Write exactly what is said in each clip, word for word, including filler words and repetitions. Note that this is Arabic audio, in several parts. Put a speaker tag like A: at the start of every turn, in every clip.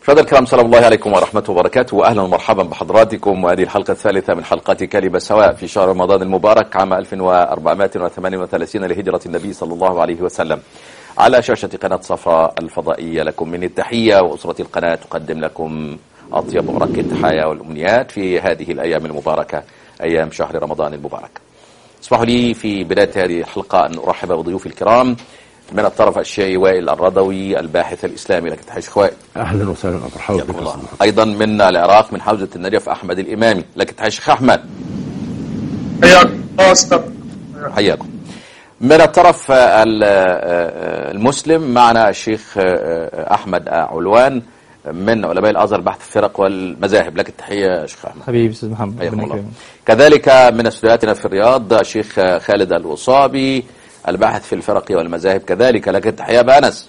A: مشاهدينا الكرام، سلام الله عليكم ورحمة وبركاته، وأهلا ومرحبا بحضراتكم. وهذه الحلقة الثالثة من حلقات كلمة سواء في شهر رمضان المبارك عام ألف وأربعمائة وثمانية وثلاثين لهجرة النبي صلى الله عليه وسلم، على شاشة قناة صفا الفضائية. لكم من التحية، وأسرة القناة تقدم لكم أطيب ورق التحايا والأمنيات في هذه الأيام المباركة، أيام شهر رمضان المبارك. اسمحوا لي في بداية هذه الحلقة أن أرحب بضيوفي الكرام. من الطرف الشيعي وائل الرضوي الباحث الإسلامي، لك تحية شيخ وائل.
B: أهلا وسهلا، مرحبا بك.
A: أيضا من العراق من حوزة النجف أحمد الإمامي، لك تحية شيخ أحمد. حياكم. من الطرف المسلم معنا الشيخ أحمد علوان من علماء الأزهر بحث الفرق والمذاهب، لك التحية شيخ أحمد.
C: حبيبي أستاذ محمد.
A: كذلك من استوديوهاتنا في الرياض الشيخ خالد الوصابي الباحث في الفرق والمذاهب، كذلك لك التحية بأنس.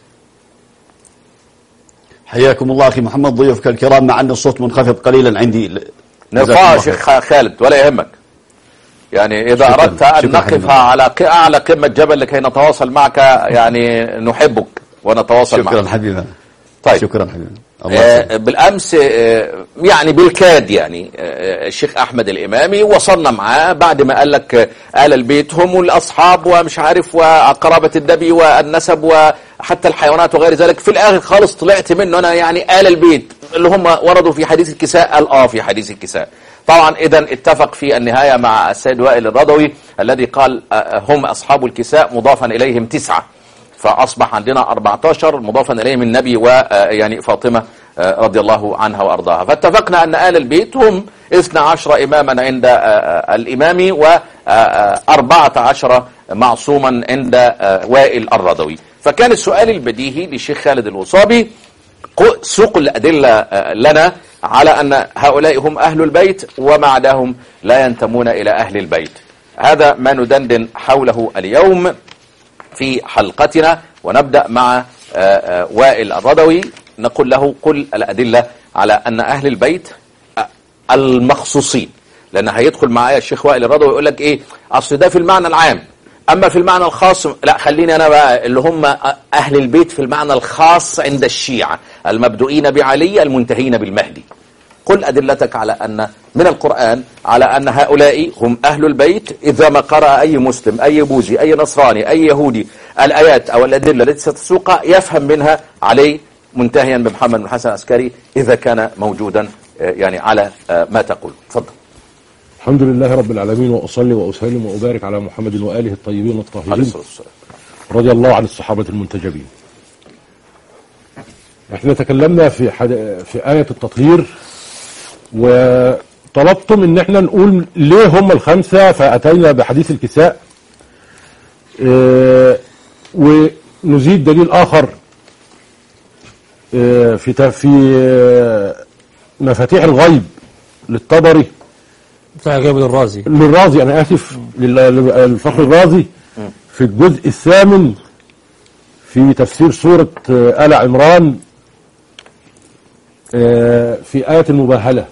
D: حياكم الله أخي محمد، ضيوفك الكرام. مع أن الصوت منخفض قليلا عندي،
A: نرفعه شيخ خالد ولا يهمك، يعني إذا شكراً. أردت أن نقف على أعلى قمة جبل لكي نتواصل معك، يعني نحبك ونتواصل معك.
D: شكرا حبيبنا.
A: طيب
D: شكرا حبيبنا.
A: آه بالأمس آه يعني بالكاد يعني آه الشيخ أحمد الإمامي وصلنا معاه بعد ما قال لك آل البيت هم الأصحاب ومش عارف وقرابة النبي والنسب وحتى الحيوانات وغير ذلك. في الآخر خالص طلعت منه أنا يعني آل البيت اللي هم وردوا في حديث الكساء، قال آه في حديث الكساء. طبعا إذا اتفق في النهاية مع السيد وائل الرضوي الذي قال آه هم أصحاب الكساء مضافا إليهم تسعة، فأصبح عندنا أربعة عشر مضافا إليهم النبي ويعني فاطمة رضي الله عنها وأرضاها. فاتفقنا أن آل البيت هم اثنا عشر إماما عند الإمام وأربعة عشر معصوما عند وائل الرضوي. فكان السؤال البديهي للشيخ خالد الوصابي سوق الأدلة لنا على أن هؤلاء هم أهل البيت وما عداهم لا ينتمون إلى أهل البيت. هذا ما ندندن حوله اليوم في حلقتنا، ونبدأ مع وائل الرضوي. نقول له قل الأدلة على أن أهل البيت المخصوصين، لأن هيدخل معايا الشيخ وائل الرضوي ويقول لك إيه أصل ده في المعنى العام، أما في المعنى الخاص لا خليني أنا بقى اللي هم أهل البيت في المعنى الخاص عند الشيعة المبدوئين بعلي المنتهين بالمهدي. قل أدلتك على أن من القرآن على أن هؤلاء هم أهل البيت، إذا ما قرأ أي مسلم أي بوذي أي نصراني أي يهودي الآيات أو الأدلة التي ستسوق يفهم منها علي منتهيا بمحمد بن حسن العسكري إذا كان موجودا يعني على ما تقول. تفضل.
B: الحمد لله رب العالمين، وأصلي وأسلم وأبارك على محمد وآله الطيبين الطاهرين رضي الله عن الصحابة المنتجبين. احنا تكلمنا في حد... في آية التطهير، وطلبتم ان احنا نقول ليه هم الخمسة، فأتينا بحديث الكساء اه ونزيد دليل آخر اه في في اه مفاتيح الغيب للطبري
C: بتاع غيب للرازي
B: للرازي أنا آسف للفخر الرازي في الجزء الثامن في تفسير سورة آل عمران في آية المباهلة،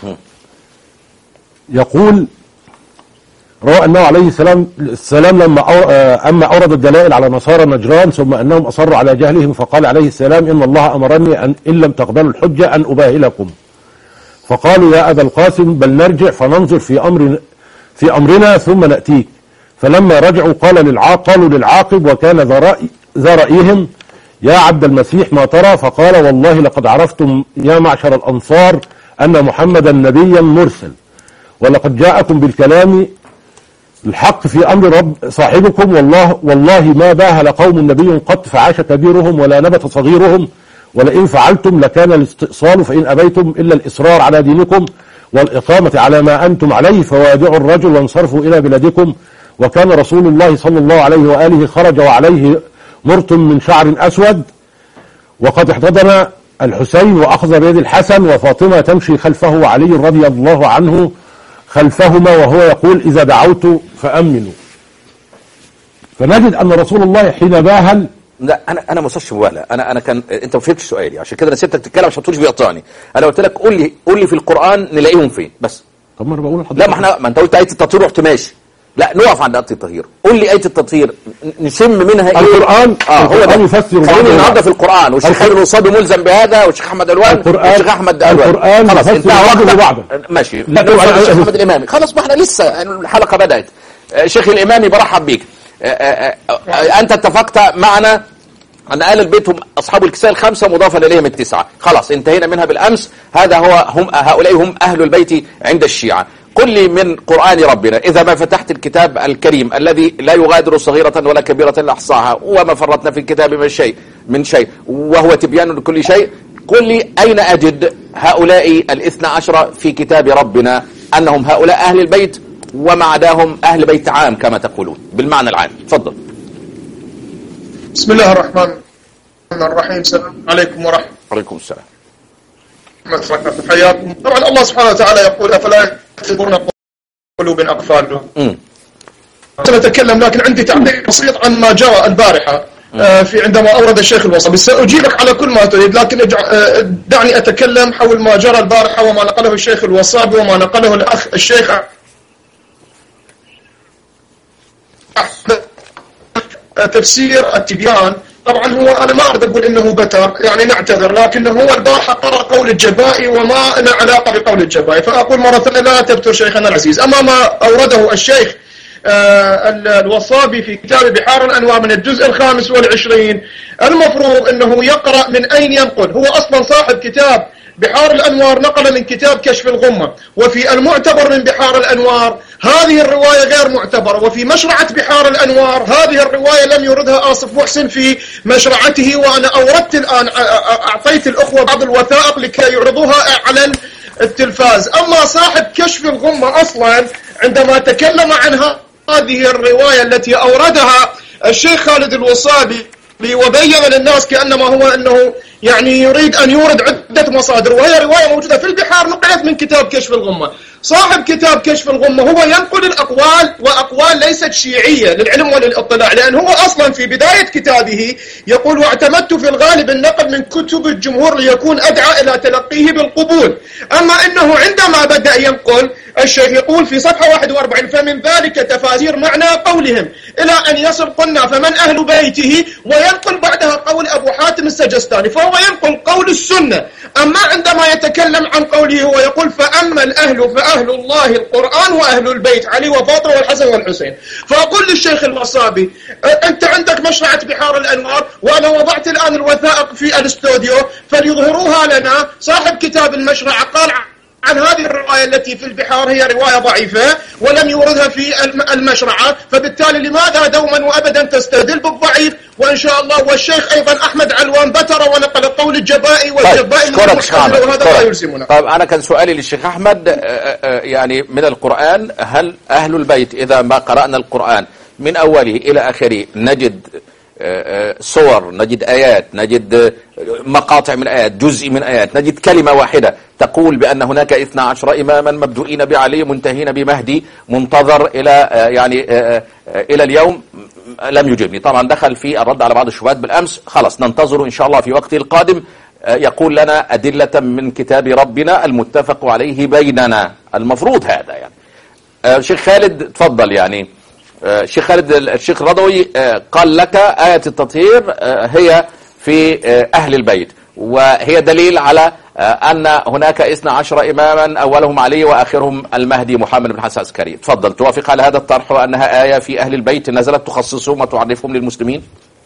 B: يقول روى أنه عليه السلام السلام لما أما أورد الدلائل على نصارى نجران ثم أنهم أصروا على جهلهم، فقال عليه السلام إن الله أمرني أن إن لم تقبلوا الحجة أن أباهلكم، فقالوا يا أبا القاسم بل نرجع فننظر في أمر في أمرنا ثم نأتيك. فلما رجعوا قال للعاق قالوا للعاقب وكان ذا رأيهم يا عبد المسيح ما ترى؟ فقال والله لقد عرفتم يا معشر الأنصار أن محمدا نبيا مرسل، ولقد جاءكم بالكلام الحق في أمر رب صاحبكم، والله والله ما باهل قوم نبي قط فعاش كبيرهم ولا نبت صغيرهم، ولئن فعلتم لكان الاستئصال فإن أبيتم إلا الإصرار على دينكم والإقامة على ما أنتم عليه فوادعوا الرجل وانصرفوا إلى بلادكم. وكان رسول الله صلى الله عليه وآله خرج وعليه مرط من شعر أسود، وقد احتضن الحسين وأخذ بيد الحسن وفاطمة تمشي خلفه وعلي رضي الله عنه خلفهما وهو يقول إذا دعوت فأمنوا. فنجد أن رسول الله حين باهل
A: لا انا انا ما وصلتش مبالغه، انا انا كان انت ما فهمتش سؤالي، عشان كده انا سبتك تتكلم عشان ما تقولش بيقطعني. انا قلت لك قول لي قول لي في القرآن نلاقيهم فين بس.
B: طب ما انا بقول لحضرتك
A: لا ما احنا ما انت قلت آية التطهير رحت ماشي، لا نقف عند آية التطهير. قول لي آية التطهير نشم منها ايه؟
B: القرآن.
A: اه هو ده
B: يفسر
A: خلينا النهارده في القرآن، والشيخ خالد الوصابي ملزم بهذا، والشيخ احمد علوان والشيخ احمد علوان.
B: القرآن
A: خلاص انتهى وقتك. ماشي. الشيخ احمد الامامي خلاص، ما احنا لسه الحلقة بدأت. شيخ الامامي برحب بيك. انت اتفقت معنا أن آل البيت هم أصحاب الكساء الخمسة مضافا إليهم التسعة، خلاص انتهينا منها بالأمس. هذا هو هم هؤلاء هم أهل البيت عند الشيعة. قل لي من قرآن ربنا، إذا ما فتحت الكتاب الكريم الذي لا يغادر صغيرة ولا كبيرة إلا أحصاها وما فرطنا في الكتاب من شيء من شيء وهو تبيان لكل شيء، قل لي أين أجد هؤلاء الاثنى عشر في كتاب ربنا أنهم هؤلاء أهل البيت وما عداهم أهل بيت عام كما تقولون بالمعنى العام؟ تفضل.
E: بسم الله الرحمن الرحيم. السلام عليكم ورحمة الله.
A: وعليكم السلام.
E: حياكم. طبعا الله سبحانه وتعالى يقول أفلا يكتبون قلوب أقفالهم. سنتكلم لكن عندي تعليق بسيط عن ما جرى البارحة آه في عندما أورد الشيخ الوصابي. سأجيبك على كل ما تريد، لكن آه دعني أتكلم حول ما جرى البارحة وما نقله الشيخ الوصابي وما نقله الأخ الشيخ تفسير التبيان. طبعا هو أنا ما أريد أقول إنه بتر، يعني نعتذر، لكنه هو البارحة قرأ قول الجبائي وما له علاقة بقول الجبائي، فأقول مرة ثانية لا تبتر شيخنا العزيز. أما ما أورده الشيخ آه الوصابي في كتاب بحار الأنوار من الجزء الخامس والعشرين، المفروض أنه يقرأ من أين ينقل. هو أصلا صاحب كتاب بحار الأنوار نقل من كتاب كشف الغمة، وفي المعتبر من بحار الأنوار هذه الرواية غير معتبرة، وفي مشرعة بحار الأنوار هذه الرواية لم يردها آصف محسن في مشرعته، وأنا أوردت الآن أعطيت الأخوة بعض الوثائق لكي يعرضوها على التلفاز. أما صاحب كشف الغمة أصلا عندما تكلم عن هذه الرواية التي أوردها الشيخ خالد الوصابي وبين للناس كأنما هو أنه يعني يريد أن يورد عدة مصادر، وهي رواية موجودة في البحار نقلت من كتاب كشف الغمة. صاحب كتاب كشف الغمة هو ينقل الأقوال، وأقوال ليست شيعية للعلم وللإطلاع، لأن هو أصلا في بداية كتابه يقول واعتمدت في الغالب النقل من كتب الجمهور ليكون أدعى إلى تلقيه بالقبول. أما إنه عندما بدأ ينقل الشيخ يقول في صفحة واحد وأربعين فمن ذلك تفاسير معنى قولهم إلى أن يصل قلنا فمن أهل بيته، وينقل بعدها قول أبو حاتم السجستاني، فهو ينقل قول السنة. أما عندما يتكلم عن قوله هو يقول فأما الأهل فأهل الله القرآن وأهل البيت علي وفاطمة والحسن والحسين. فأقول للشيخ الوصابي أنت عندك مشرعة بحار الأنوار، وأنا وضعت الآن الوثائق في الاستوديو فليظهروها لنا. صاحب كتاب المشرعة قال عن هذه الرواية التي في البحار هي رواية ضعيفة ولم يوردها في المشرعة، فبالتالي لماذا دوما وأبدا تستدل بالضعيف؟ وإن شاء الله والشيخ أيضا أحمد علوان بتر ونقل قول الجبائي والجبائي
A: طيب
E: محتمل، وهذا لا يلزمنا.
A: طيب أنا كان سؤالي للشيخ أحمد يعني من القرآن، هل أهل البيت إذا ما قرأنا القرآن من أوله إلى آخره نجد صور، نجد آيات، نجد مقاطع من آيات، جزء من آيات، نجد كلمة واحدة تقول بأن هناك اثنا عشر إماما مبدوئين بعلي منتهين بمهدي منتظر إلى يعني إلى اليوم؟ لم يجبني. طبعا دخل في الرد على بعض الشبهات بالأمس، خلاص ننتظر إن شاء الله في وقته القادم يقول لنا أدلة من كتاب ربنا المتفق عليه بيننا، المفروض هذا يعني. شيخ خالد تفضل. يعني الشيخ خالد الشيخ الرضوي قال لك آية التطهير هي في أهل البيت، وهي دليل على أن هناك اثنا عشر إماما أولهم علي وآخرهم المهدي محمد بن حسن العسكري. تفضل، توافق على هذا الطرح وأنها آية في أهل البيت نزلت تخصصهم وتعرفهم للمسلمين؟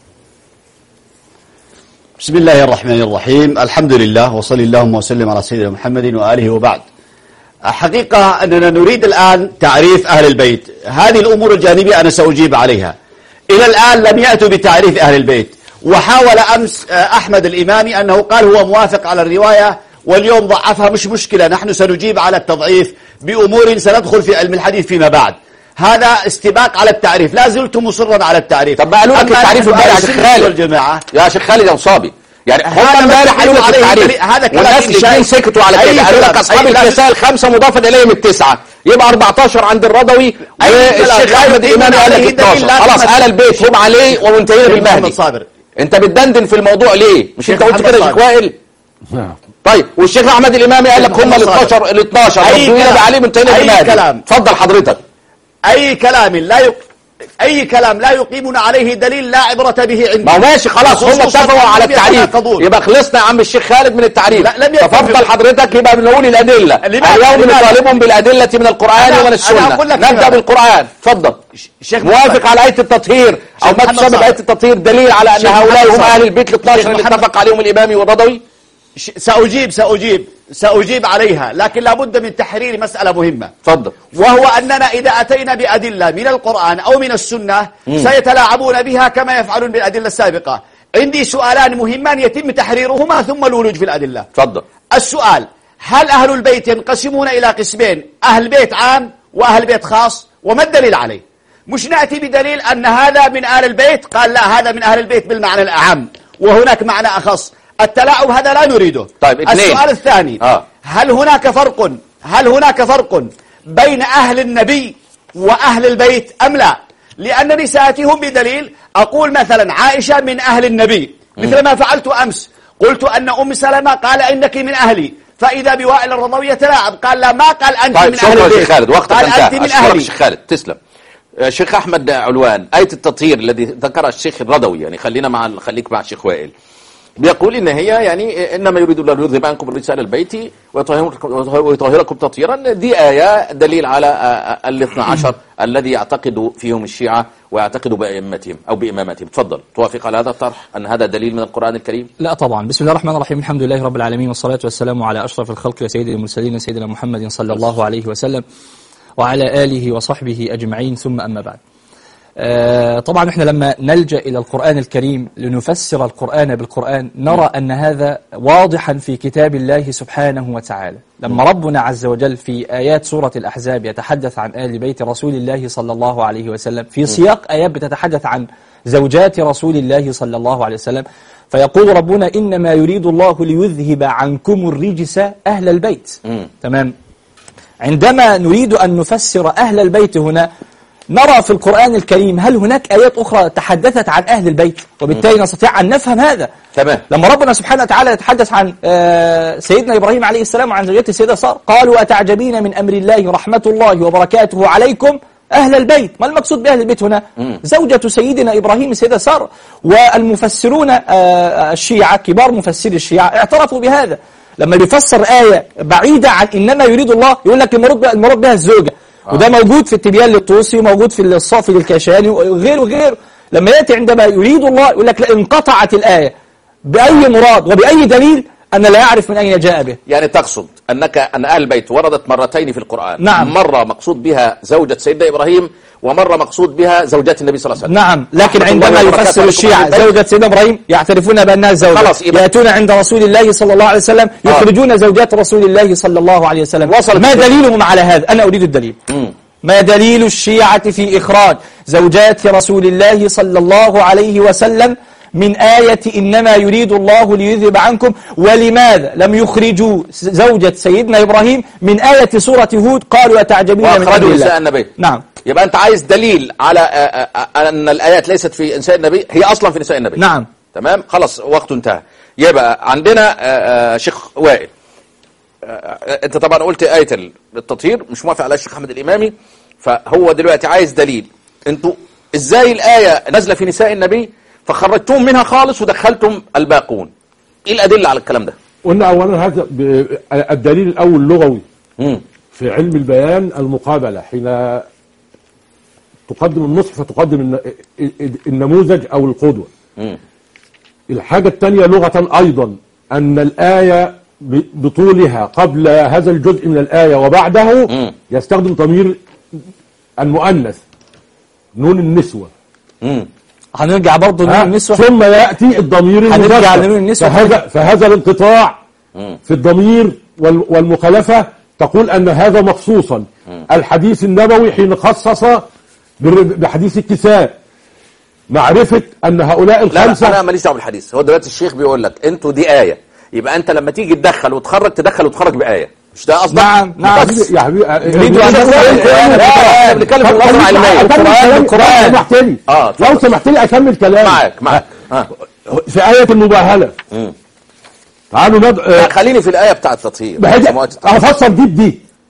D: بسم الله الرحمن الرحيم. الحمد لله وصلى اللهم وسلم على سيدنا محمد وآله وبعد. حقيقة أننا نريد الآن تعريف أهل البيت. هذه الأمور الجانبية أنا سأجيب عليها. إلى الآن لم يأتوا بتعريف أهل البيت، وحاول أمس أحمد الإمامي أنه قال هو موافق على الرواية واليوم ضعفها، مش مشكلة، نحن سنجيب على التضعيف بأمور سندخل في علم الحديث فيما بعد. هذا استباق على التعريف، لا زلت مصرا على التعريف.
A: طب ما قالوا لك التعريف امبارح يا شيخ خالد يا شيخ خالد يا وصابي؟ يعني هم امبارح قالوا لك التعريف،
D: هذا
A: والناس الاثنين سكتوا على كده، قالوا لك اصحاب الكساء الخمسه مضافا اليهم التسعه، يبقى أربعة عشر عند الرضوي، والشيخ احمد الامامي قال لك اتناشر. خلاص آل البيت هم عليه ومنتهين بالمهدي. انت بتدندن في الموضوع ليه؟ مش انت قلت كده يا شيخ وائل؟ طيب والشيخ احمد الامامي قال لك هم ال اتناشر ال اتناشر مبدوئين بعلي منتهين بالمهدي. اتفضل حضرتك.
D: أي كلام لا يق... أي كلام لا يقيمنا عليه دليل لا عبرة به عندنا.
A: ما ماشي خلاص، هم اتفقوا على التعريف، يبقى خلصنا يا عم الشيخ خالد من التعريف. تفضل حضرتك، يبقى بنقول الأدلة. اليوم نطالبهم بالأدلة من القرآن ومن السنة. نبدأ بالقرآن. تفضل. موافق على آية التطهير أو ما تسمى بآية التطهير دليل على أن هؤلاء هم أهل البيت الاثنى عشر اللي اتفق عليهم الإمامي والرضوي؟
D: سأجيب سأجيب سأجيب عليها، لكن لابد من تحرير مسألة مهمة.
A: تفضل.
D: وهو أننا إذا أتينا بأدلة من القرآن أو من السنة مم. سيتلاعبون بها كما يفعلون بالأدلة السابقة. عندي سؤالان مهمان يتم تحريرهما ثم الولوج في الأدلة.
A: تفضل.
D: السؤال: هل أهل البيت ينقسمون إلى قسمين، أهل بيت عام وأهل بيت خاص؟ وما الدليل عليه؟ مش نأتي بدليل أن هذا من أهل البيت، قال لا هذا من أهل البيت بالمعنى الأعم وهناك معنى أخص. التلاعب هذا لا نريده.
A: طيب
D: السؤال الثاني:
A: آه.
D: هل هناك فرق هل هناك فرق بين أهل النبي وأهل البيت أم لا؟ لأنني سآتيهم بدليل. أقول مثلا عائشة من أهل النبي مثل ما فعلت أمس، قلت أن أم سلمة قال إنك من أهلي، فإذا بوائل الرضوي يتلاعب قال لا ما قال أنت
A: طيب
D: من أهل البيت.
A: شيخ خالد وقتك
D: قال
A: انتهى.
D: أنت من أهلي.
A: شيخ خالد تسلم. شيخ أحمد علوان، آية التطهير الذي ذكرها الشيخ الرضوي، يعني خلينا مع خليك مع الشيخ وائل، بيقول إن هي يعني إنما يريد الله ليذهب عنكم الرجس أهل البيت ويطهركم تطهيرا. دي آية دليل على الاثنى عشر الذي يعتقد فيهم الشيعة ويعتقد بأئمتهم أو بإمامتهم. تفضل. توافق على هذا الطرح أن هذا دليل من القرآن الكريم؟
C: لا طبعا. بسم الله الرحمن الرحيم، الحمد لله رب العالمين، والصلاة والسلام على أشرف الخلق وسيد المرسلين سيدنا محمد صلى الله عليه وسلم وعلى آله وصحبه أجمعين، ثم أما بعد. آه طبعا احنا لما نلجأ إلى القرآن الكريم لنفسر القرآن بالقرآن نرى أن هذا واضحا في كتاب الله سبحانه وتعالى. لما ربنا عز وجل في آيات سورة الأحزاب يتحدث عن آل بيت رسول الله صلى الله عليه وسلم في سياق آيات بتتحدث عن زوجات رسول الله صلى الله عليه وسلم، فيقول ربنا إنما يريد الله ليذهب عنكم الرجس أهل البيت. م. تمام. عندما نريد أن نفسر أهل البيت هنا نرى في القرآن الكريم هل هناك آيات أخرى تحدثت عن أهل البيت، وبالتالي نستطيع أن نفهم هذا.
A: تمام. لما
C: ربنا سبحانه وتعالى يتحدث عن سيدنا إبراهيم عليه السلام وعن زوجته السيدة سارة، قالوا أتعجبين من أمر الله رحمة الله وبركاته عليكم أهل البيت. ما المقصود بأهل البيت هنا؟ مم. زوجة سيدنا إبراهيم السيدة سارة. والمفسرون الشيعة كبار مفسري الشيعة اعترفوا بهذا. لما يفسر آية بعيدة عن إنما يريد الله يقول لك المراد بها الزوجة. آه. وده موجود في التبيان للطوسي وموجود في الصافي للكاشاني وغيره وغيره. لما يأتي عندما يريد الله يقول لك لا، انقطعت الآية بأي مراد وبأي دليل أنا لا أعرف من أين جاء به.
A: يعني تقصد أنك أن أهل البيت وردت مرتين في القرآن.
C: نعم.
A: مرة مقصود بها زوجة سيدنا إبراهيم ومرة مقصود بها زوجات النبي صلى الله عليه وسلم.
C: نعم. لكن عندما يفسر الشيعة زوجة سيدنا إبراهيم يعترفون بأنها زوجة، يأتون عند رسول الله صلى الله عليه وسلم يخرجون آه. زوجات رسول الله صلى الله عليه وسلم. ما دليلهم على هذا؟ أنا أريد الدليل. م. ما دليل الشيعة في إخراج زوجات رسول الله صلى الله عليه وسلم من آية إنما يريد الله ليذهب عنكم؟ ولماذا لم يخرجوا زوجة سيدنا إبراهيم من آية سورة هود قالوا أتعجبين من أمر الله؟
A: نساء النبي.
C: نعم.
A: يبقى أنت عايز دليل على أن الآيات ليست في نساء النبي، هي أصلا في نساء النبي.
C: نعم.
A: تمام. خلاص وقته انتهى. يبقى عندنا شيخ وائل، أنت طبعا قلت آية التطهير مش موافق على الشيخ أحمد الإمامي، فهو دلوقتي عايز دليل. أنتوا إزاي الآية نازلة في نساء النبي فخرجتم منها خالص ودخلتم الباقون؟ ايه الادله على الكلام ده؟
B: قلنا اولا هذا الدليل الاول لغوي مم. في علم البيان المقابله، حين تقدم النص فتقدم النموذج او القدوه. مم. الحاجه الثانيه لغه ايضا ان الايه بطولها قبل هذا الجزء من الايه وبعده مم. يستخدم ضمير المؤنث نون النسوه.
C: مم. هنرجع برضه لنون النسوة
B: ثم يأتي الضمير المذكر.
C: هنرجع لنون النسوة.
B: فهذا, فهذا الانقطاع في الضمير والمخالفة تقول أن هذا مخصوصا. الحديث النبوي حين خصص بحديث الكساء معرفة أن هؤلاء الخمسة.
A: لا أنا ماليش دعوه بالحديث. هو دلوقتي الشيخ بيقول لك أنتوا دي آية، يبقى أنت لما تيجي تدخل وتخرج تدخل وتخرج بآية، مش ده قصدك؟
C: نعم نعم
B: يا حبيبي
C: تريدوا ان
A: احنا بنتكلم في اللغه العلميه.
B: القرآن سمحت لي
A: اه
B: لو سمحت لي اكمل كلامي.
A: معاك معاك اه
B: في آية المباهلة. تعالوا ند...
A: خليني في الآية بتاعة التطهير.
B: هفصل دي بدي.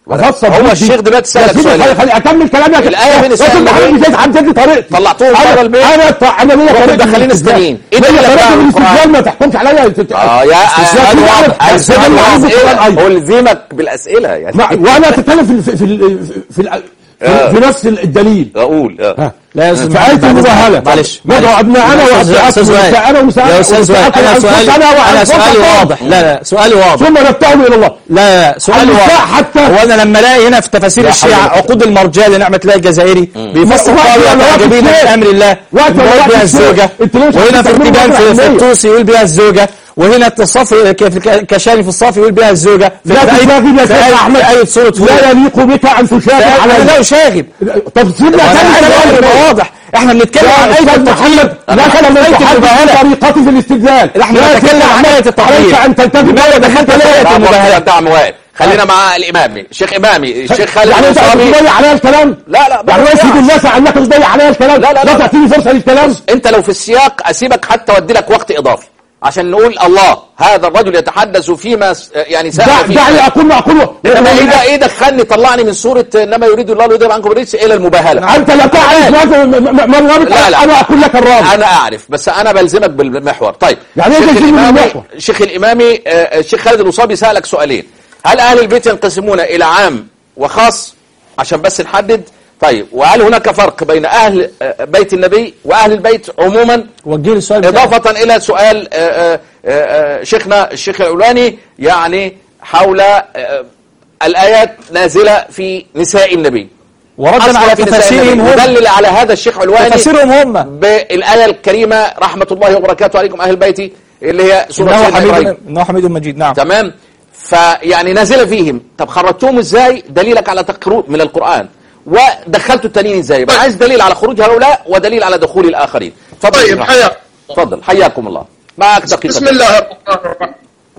B: افصل
A: هو
B: دي.
A: الشيخ دلوقتي سألك
B: يا سيدي
A: سؤالين.
B: خلي اكمل كلامي.
A: الآية بين السنة
B: النبي زي حددني طريقتي
A: طلعتوهم بره البيت.
B: انا انا ليا طريقه
A: دخلين استنين.
B: ايه ده طريقه الاستدلال؟ ما تحكمش عليا.
A: اه يا
B: السؤال واضح. السؤال واضح.
A: هو الزمك بالاسئله يعني.
B: وانا تتكلم في في في في في نفس الدليل.
A: اقول اه
C: لا يا استاذ
B: في آية المباهلة
C: معلش
B: ندعو أبناءنا وأبناءكم ونساءنا ونساءنا
C: يا أستاذ سؤال أنا سؤالي أنا سؤالي واضح. لا لا سؤالي واضح.
B: ثم نبتهل إلى الله.
C: لا لا سؤالي واضح.
B: حتى
C: هو أنا لما الاقي هنا في تفاسير الشيعة عقود المرجية لنعمة الله الجزائري بيفسر قال جبين بأمر الله يقول بها الزوجة، وهنا في التبيان في الطوسي يقول بها الزوجة، وهنا التصافي كشاني في الصافي يقول بها الزوجة.
B: لا تشاغب يا شيخ أحمد.
C: أي صورة
B: لا يليق بك أن تشاغب على
C: لا أشاغب.
B: طب سيبنا
C: كلام واضح. احنا بنتكلم عن آية التحريم.
B: لا كلام المباهلة طريقتي في الاستدلال.
C: احنا بنتكلم عن آية التحريم.
B: أنت تنتبه
C: لماذا دخلت آية المباهلة؟
A: دعم واقف. خلينا مع الإمامي الشيخ إمامي الشيخ خالد
B: يعني انت تضيع عليا الكلام.
A: لا لا
B: يعني يسيد الناس عنك تضيع عليا الكلام.
A: لا لا
B: لا تعطيني فرصة للكلام.
A: انت لو في السياق اسيبك حتى اودي لك وقت اضافي عشان نقول الله هذا الرجل يتحدث فيما يعني سأل فيه.
B: دعني اقول ما اقوله.
A: انما ايه ده ايه دخلني طلعني من سوره انما يريد الله ليذهب عنكم الرجس الى المباهله.
B: انت لا تعرف ما الرابط.
A: لا لا
B: انا اقول لك الرابط.
A: انا اعرف بس انا بلزمك بالمحور. طيب
B: يعني ايه تلزمني بالمحور؟
A: الشيخ الامامي الشيخ خالد الوصابي سالك سؤالين. هل اهل البيت ينقسمون الى عام وخاص عشان بس نحدد؟ طيب وهل هناك فرق بين أهل بيت النبي وأهل البيت عموما؟
C: وجه السؤال
A: إضافة إلى سؤال شيخنا الشيخ العلواني يعني حول الآيات نازلة في نساء النبي
C: وردا على تفاسيرهم هم.
A: دلل على هذا الشيخ علواني
C: تفاسيرهم هم
A: بالآية الكريمة رحمة الله وبركاته عليكم أهل البيت اللي هي سورة
C: إبراهيم إنه حميد مجيد. نعم
A: تمام. فيعني نازلة فيهم. طب خرجتهم إزاي؟ دليلك على تقرؤ من القرآن ودخلتوا التانيين ازاي؟ بقى عايز دليل على خروج هؤلاء ودليل على دخول الاخرين. تفضل.
E: طيب حياك.
A: تفضل حياكم الله. معك دقيقه.
E: بسم الله الرحمن الرحيم.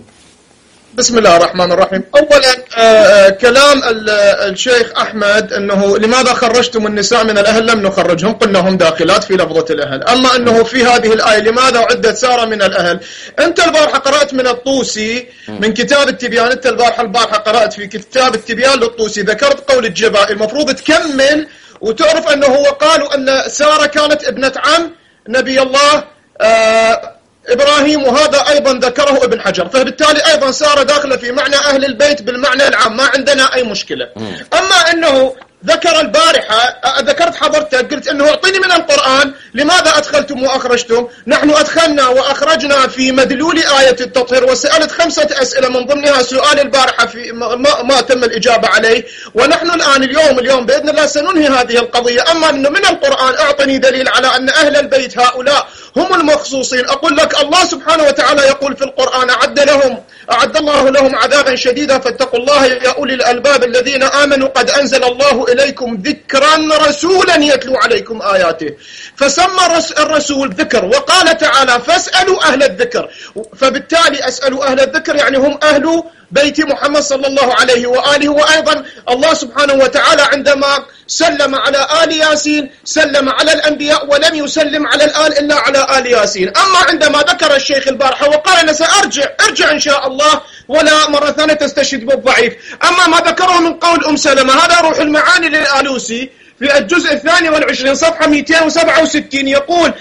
E: بسم الله الرحمن الرحيم. اولا آآ آآ كلام الشيخ احمد انه لماذا خرجتم النساء من الاهل؟ لم نخرجهم، قلنا هم داخلات في لفظه الاهل. اما انه في هذه الايه لماذا عدت ساره من الاهل؟ انت البارحه قرات من الطوسي من كتاب التبيان. انت البارحه البارحه قرات في كتاب التبيان للطوسي ذكرت قول الجبائي. المفروض تكمل وتعرف انه هو قالوا ان ساره كانت ابنه عم نبي الله إبراهيم، وهذا أيضا ذكره ابن حجر. فبالتالي أيضا سارة داخلة في معنى أهل البيت بالمعنى العام، ما عندنا أي مشكلة. أما أنه ذكر البارحة ذكرت حضرتك قلت أنه اعطيني من القرآن لماذا أدخلتم وأخرجتم. نحن أدخلنا وأخرجنا في مدلول آية التطهير، وسألت خمسة أسئلة من ضمنها سؤال البارحة في ما, ما تم الإجابة عليه. ونحن الآن اليوم اليوم بإذن الله سننهي هذه القضية. أما أنه من القرآن أعطني دليل على أن أهل البيت هؤلاء هم المخصوصين. أقول لك الله سبحانه وتعالى يقول في القرآن أعد لهم أعد الله لهم عذابا شديدا فاتقوا الله يا أولي الألباب الذين آمنوا قد أنزل الله إليكم ذكرا رسولا يتلو عليكم آياته. فسمى الرسول ذكر وقال تعالى فاسألوا أهل الذكر. فبالتالي أسألوا أهل الذكر يعني هم أهل بيت محمد صلى الله عليه وآله. وأيضا الله سبحانه وتعالى عندما سلم على آل ياسين سلم على الأنبياء ولم يسلم على الآل إلا على آل ياسين. أما عندما ذكر الشيخ البارحة وقال أنا سأرجع ارجع إن شاء الله ولا مرة ثانية تستشهد بالضعيف. أما ما ذكره من قول أم سلمة هذا روح المعاني للآلوسي في الجزء الثاني والعشرين صفحة مئتين وسبعة وستين يقول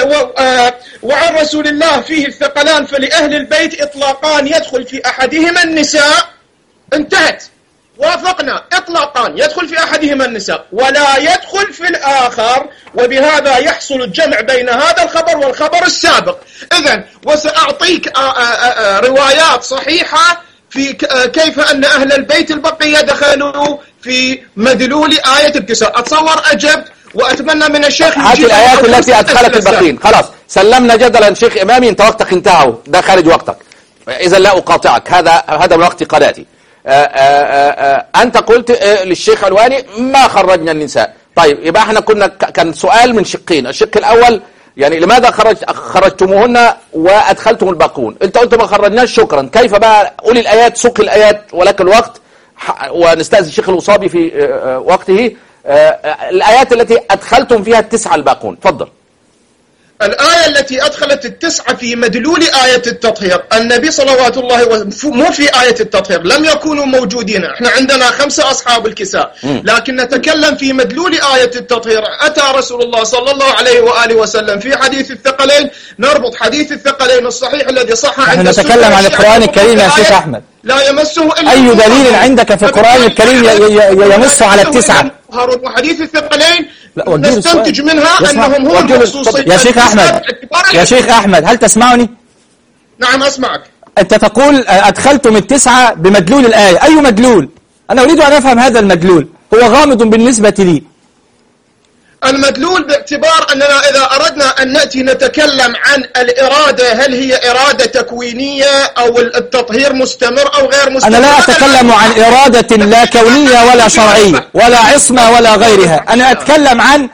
E: وعن رسول الله فيه الثقلان فلأهل البيت إطلاقان يدخل في أحدهما النساء. انتهت. وافقنا إطلاقان يدخل في أحدهما النساء ولا يدخل في الآخر. وبهذا يحصل الجمع بين هذا الخبر والخبر السابق. إذن وسأعطيك آآ آآ روايات صحيحة في كيف أن أهل البيت البقية دخلوا في مدلول آية الكساء. أتصور أجبت وأتمنى من الشيخ
A: هذه الآيات التي أدخلت الباقين. خلاص سلمنا جدلا شيخ إمامي أنت وقتك انتهى ده خارج وقتك إذا لا أقاطعك هذا هذا من وقت قناتي. أنت قلت للشيخ علواني ما خرجنا النساء. طيب يبقى احنا كنا كان سؤال من شقين. الشق الأول يعني لماذا خرج خرجتموهن وأدخلتم الباقون؟ أنت قلت ما خرجناش شكرا. كيف بقى قول الآيات سوق الآيات ولك الوقت ونستأذن الشيخ الوصابي في وقته الآيات التي أدخلتم فيها التسعة الباقون. تفضل.
E: الآية التي أدخلت التسعة في مدلول آية التطهير، النبي صلوات الله وسلم مو في آية التطهير، لم يكونوا موجودين. احنا عندنا خمسة أصحاب الكساء، لكن نتكلم في مدلول آية التطهير. أتى رسول الله صلى الله عليه وآله وسلم في حديث الثقلين، نربط حديث الثقلين الصحيح الذي صح عند
C: نحن نتكلم عن القرآن الكريم يا شيخ أحمد،
E: لا يمسه إلا
C: أي دليل عندك في القرآن الكريم يمس على التسعة؟
E: وحديث الثقلين نستنتج منها أنهم هم المخصوصين.
C: يا شيخ أحمد يا شيخ أحمد هل تسمعني؟
E: نعم أسمعك.
C: أنت تقول أدخلتم التسعة بمدلول الآية، أي مدلول؟ أنا أريد أن أفهم هذا المدلول، هو غامض بالنسبة لي.
E: المدلول باعتبار أننا إذا أردنا أن نأتي نتكلم عن الإرادة، هل هي إرادة تكوينية أو التطهير مستمر أو غير مستمر.
C: أنا لا أتكلم عن إرادة لا كونية ولا شرعية ولا عصمة ولا غيرها، أنا أتكلم عن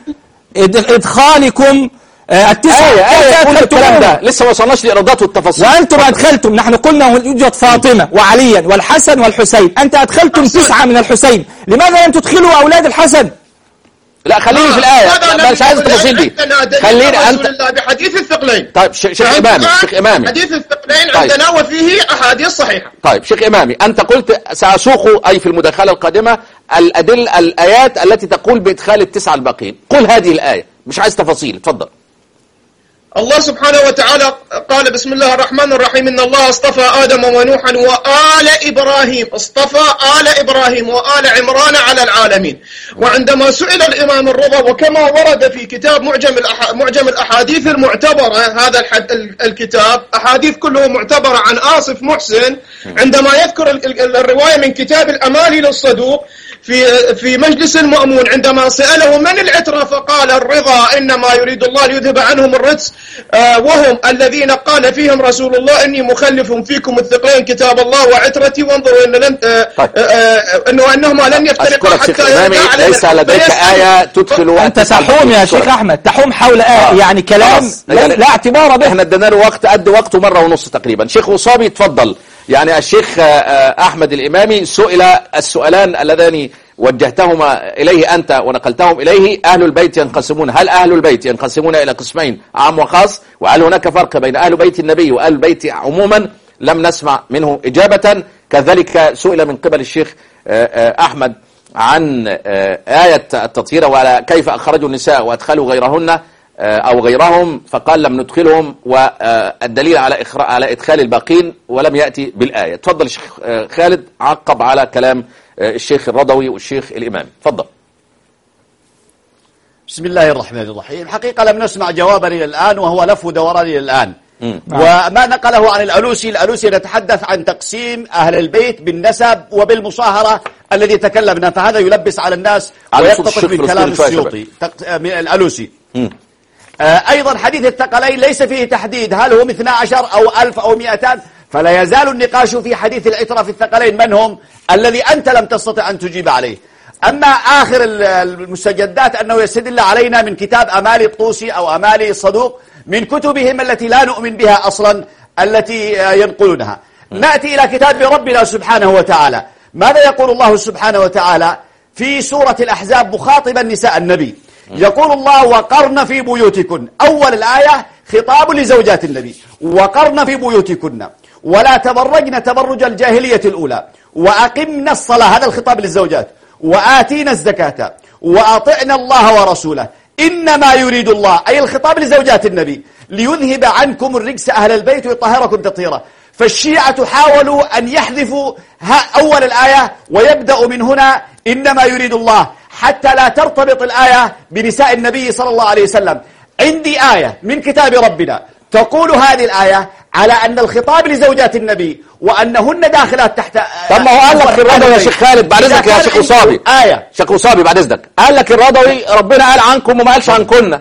C: إدخالكم التسعة.
A: آية آية كل الكلام ده لسه ما وصلناش لإرادات والتفاصيل.
C: وأنتم أدخلتم، نحن قلنا يوجد فاطمة وعليا والحسن والحسين، أنت أدخلتم تسعة من الحسين، لماذا لم تدخلوا أولاد الحسن؟
A: لا خليني في الآية، لا مش عايز التفاصيل دي. خليني أنت
E: بحديث الثقلين.
A: طيب شيخ إمامي، شيخ إمامي
E: حديث الثقلين طيب. عندنا وفيه أحاديث صحيحة.
A: طيب شيخ إمامي، أنت قلت سأسوق أي في المداخلة القادمة الأدل الآيات التي تقول بإدخال التسعة الباقين، قل هذه الآية، مش عايز تفاصيل، اتفضل.
E: الله سبحانه وتعالى قال بسم الله الرحمن الرحيم إن الله اصطفى آدم ونوحا وآل إبراهيم، اصطفى آل إبراهيم وآل عمران على العالمين. وعندما سئل الإمام الرضا وكما ورد في كتاب معجم الأح... معجم الأحاديث المعتبرة، هذا الحد... الكتاب أحاديث كله معتبرة عن آصف محسن، عندما يذكر ال... الرواية من كتاب الأمالي للصدوق في في مجلس المأمون، عندما سأله من العترة فقال الرضا، إنما يريد الله ليذهب عنهم الرجس آه وهم الذين قال فيهم رسول الله إني مخلف فيكم الثقلين كتاب الله وعترتي وانظروا إن لن آه آه آه إنه أنهما لن يفترقا حتى
A: يرجع. ليس لديك آية تدخل
C: أنت تحوم يا شيخ أحمد، تحوم حول آية آه. يعني كلام لا, لا اعتبار به.
A: احنا ادينا له وقت قد وقته مرة ونص تقريبا. شيخ وصابي تفضل. يعني الشيخ أحمد الإمامي سئل السؤالان اللذان وجهتهما إليه أنت ونقلتهم إليه، أهل البيت ينقسمون، هل أهل البيت ينقسمون إلى قسمين عام وخاص، وهل هناك فرق بين أهل بيت النبي وأهل البيت عموما؟ لم نسمع منه إجابة. كذلك سئل من قبل الشيخ أحمد عن آية التطهير وعلى كيف أخرجوا النساء وأدخلوا غيرهن أو غيرهم، فقال لم ندخلهم، والدليل على إخراء على إدخال الباقين ولم يأتي بالآية. تفضل الشيخ خالد، عقب على كلام الشيخ الرضوي والشيخ الإمام، تفضل.
D: بسم الله الرحمن الرحيم. حقيقة لم نسمع جوابا إلى الآن، وهو لف ودوران إلى الآن. وما نقله عن الألوسي، الألوسي يتحدث عن تقسيم أهل البيت بالنسب وبالمصاهرة الذي تكلمنا، فهذا يلبس على الناس ويقتطف من كلام السيوطي الألوسي. أيضا حديث الثقلين ليس فيه تحديد هل هم اثنا عشر أو ألف أو مئتان، فلا يزال النقاش في حديث العترة في الثقلين من هم، الذي أنت لم تستطع أن تجيب عليه. أما آخر المستجدات أنه يستدل علينا من كتاب أمالي الطوسي أو أمالي الصدوق، من كتبهم التي لا نؤمن بها أصلا التي ينقلونها. نأتي إلى كتاب ربنا سبحانه وتعالى. ماذا يقول الله سبحانه وتعالى في سورة الأحزاب مخاطبا نساء النبي؟ يقول الله وقرن في بيوتكن، أول الآية خطاب لزوجات النبي، وقرن في بيوتكن ولا تبرجن تبرج الجاهلية الأولى وأقمنا الصلاة، هذا الخطاب للزوجات، وآتينا الزكاة وأطعنا الله ورسوله إنما يريد الله، أي الخطاب لزوجات النبي، ليذهب عنكم الرجس أهل البيت ويطهركم تطهيرا. فالشيعة حاولوا أن يحذفوا أول الآية ويبدأ من هنا إنما يريد الله، حتى لا ترتبط الآية بنساء النبي صلى الله عليه وسلم. عندي آية من كتاب ربنا تقول هذه الآية على أن الخطاب لزوجات النبي وأنهن داخلات تحت.
A: طب ما هو قال لك الرضوي يا شيخ خالد بعد إذنك يا شيخ وصابي،
D: آية
A: شيخ وصابي بعد إذنك، قال لك الرضوي ربنا قال عنكم وما قالش عنكن.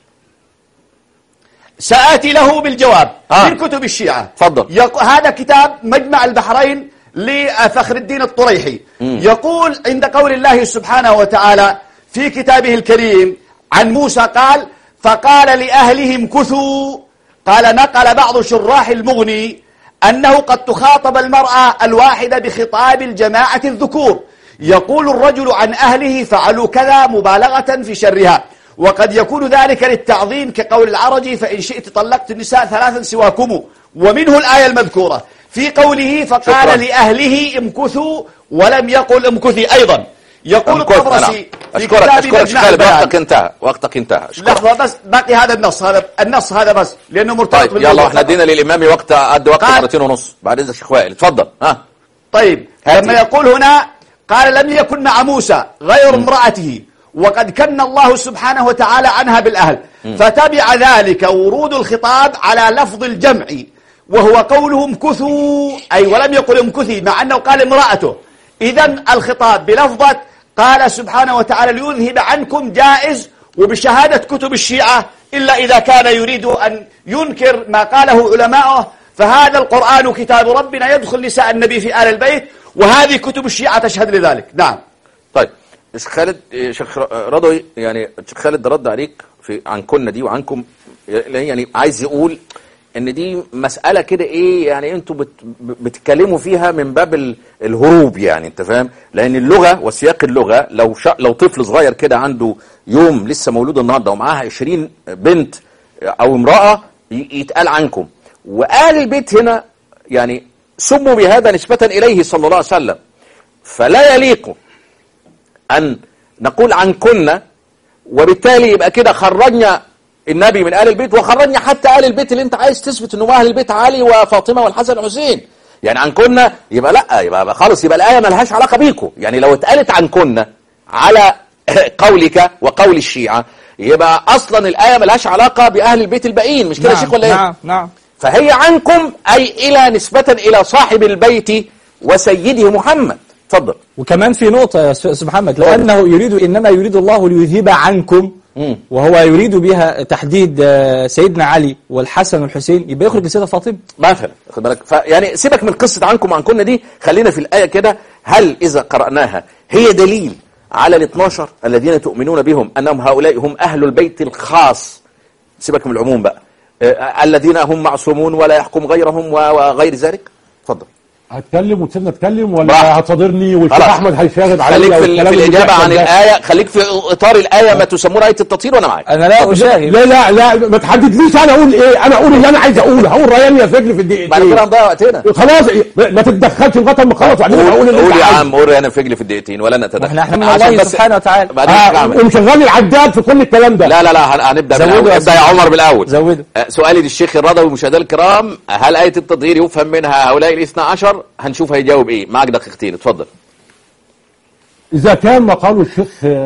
D: سآتي له بالجواب
A: آه.
D: من كتب الشيعة.
A: تفضل.
D: يق... هذا كتاب مجمع البحرين لفخر الدين الطريحي. مم. يقول عند قول الله سبحانه وتعالى في كتابه الكريم عن موسى قال فقال لأهلهم كثوا، قال نقل بعض شراح المغني أنه قد تخاطب المرأة الواحدة بخطاب الجماعة الذكور، يقول الرجل عن أهله فعلوا كذا مبالغة في شرها، وقد يكون ذلك للتعظيم كقول العرجي فإن شئت طلقت النساء ثلاثا سواكم، ومنه الآية المذكورة في قوله فقال شكرا. لأهله امكثوا ولم يقل امكثي أيضا. يقول الطبرسي في كتاب مجمع البيان.
A: وقتك انتهى وقتك انتهى.
D: لحظة بس باقي هذا النص، هذا النص هذا بس لأنه مرتبط.
A: طيب يلا احنا ادينا للإمام وقت قد وقت مرتين ونص بعد إذا شيخ وائل اتفضل. ها
D: طيب هاتي. لما يقول هنا قال لم يكن مع موسى غير امرأته وقد كن الله سبحانه وتعالى عنها بالأهل، م. فتبع ذلك ورود الخطاب على لفظ الجمع وهو قوله امكثوا، أي ولم يقل امكثي مع أنه قال امرأته. إذن الخطاب بلفظة قال سبحانه وتعالى ليذهب عنكم جائز، وبشهادة كتب الشيعة إلا إذا كان يريد أن ينكر ما قاله علماؤه، فهذا القرآن كتاب ربنا يدخل نساء النبي في آل البيت، وهذه كتب الشيعة تشهد لذلك. نعم.
A: طيب شيخ خالد، شيخ رضوي، يعني شيخ خالد رد عليك في عن كنا دي وعنكم، يعني عايز يقول ان دي مسألة كده ايه، يعني انتوا بت بتتكلموا فيها من باب الهروب، يعني انت فاهم، لان اللغة وسياق اللغة لو شا لو طفل صغير كده عنده يوم لسه مولود النهارده ومعاها عشرين بنت او امرأة يتقال عنكم، وآل البيت هنا يعني سموا بهذا نسبة اليه صلى الله عليه وسلم، فلا يليق ان نقول عن كنا، وبالتالي يبقى كده خرجنا النبي من آل البيت وخرجنا حتى آل البيت اللي انت عايز تثبت انه اهل البيت علي وفاطمة والحسن والحسين، يعني عن كنا يبقى لا، يبقى خالص، يبقى الآية ملهاش علاقة بيكم. يعني لو اتقالت عن كنا على قولك وقول الشيعة يبقى اصلا الآية ملهاش علاقة بأهل البيت الباقيين، مش كده يا شيخ ولا ايه؟
C: نعم نعم.
A: فهي عنكم أي إلى نسبة إلى صاحب البيت وسيده محمد. اتفضل.
C: وكمان في نقطة يا أستاذ محمد، لو أنه يريد إنما يريد الله ليذهب عنكم، مم. وهو يريد بها تحديد سيدنا علي والحسن والحسين، يبقى يخرج السيدة فاطمة
A: مثلا. خد بالك، يعني سيبك من قصة عنكم عن كنا دي، خلينا في الآية كده. هل إذا قرأناها هي دليل على الاثناشر الذين تؤمنون بهم أنهم هؤلاء هم أهل البيت الخاص، سيبك من العموم بقى، آه الذين هم معصومون ولا يحكم غيرهم وغير ذلك؟ اتفضل.
B: هتكلم وتسيبنا اتكلم ولا هتصادرني والشيخ احمد هيشاغب عليا؟
A: خليك في, في الاجابه عن الايه، خليك في اطار الايه ما تسمونه ايه التطهير، وانا معاك.
C: انا لا اشاغب.
B: لا لا لا ما تحددليش انا اقول ايه، انا اقول اللي انا عايز اقوله، هقول ريان يا فجل في الدقيقتين
A: بعد كده هنضيع وقتنا.
B: خلاص ما تتدخلش لغايه ما اخلص وبعدين هقول اللي
A: قول يا عم، قول ريان فجل في الدقيقتين ولا نتدخل.
C: احنا احنا من الله سبحانه وتعالى
B: ومشغل العداد في كل الكلام ده.
A: لا لا لا هنبدا نبدا يا عمر بالاول.
C: زوده.
A: سؤالي للشيخ الرضوي مشاهدينا الكرام، هل ايه التطهير يفهم منها هؤلاء الاثنى عشر؟ هنشوف هيجاوب ايه. معك دقيقتين اتفضل.
B: إذا كان ما قاله الشيخ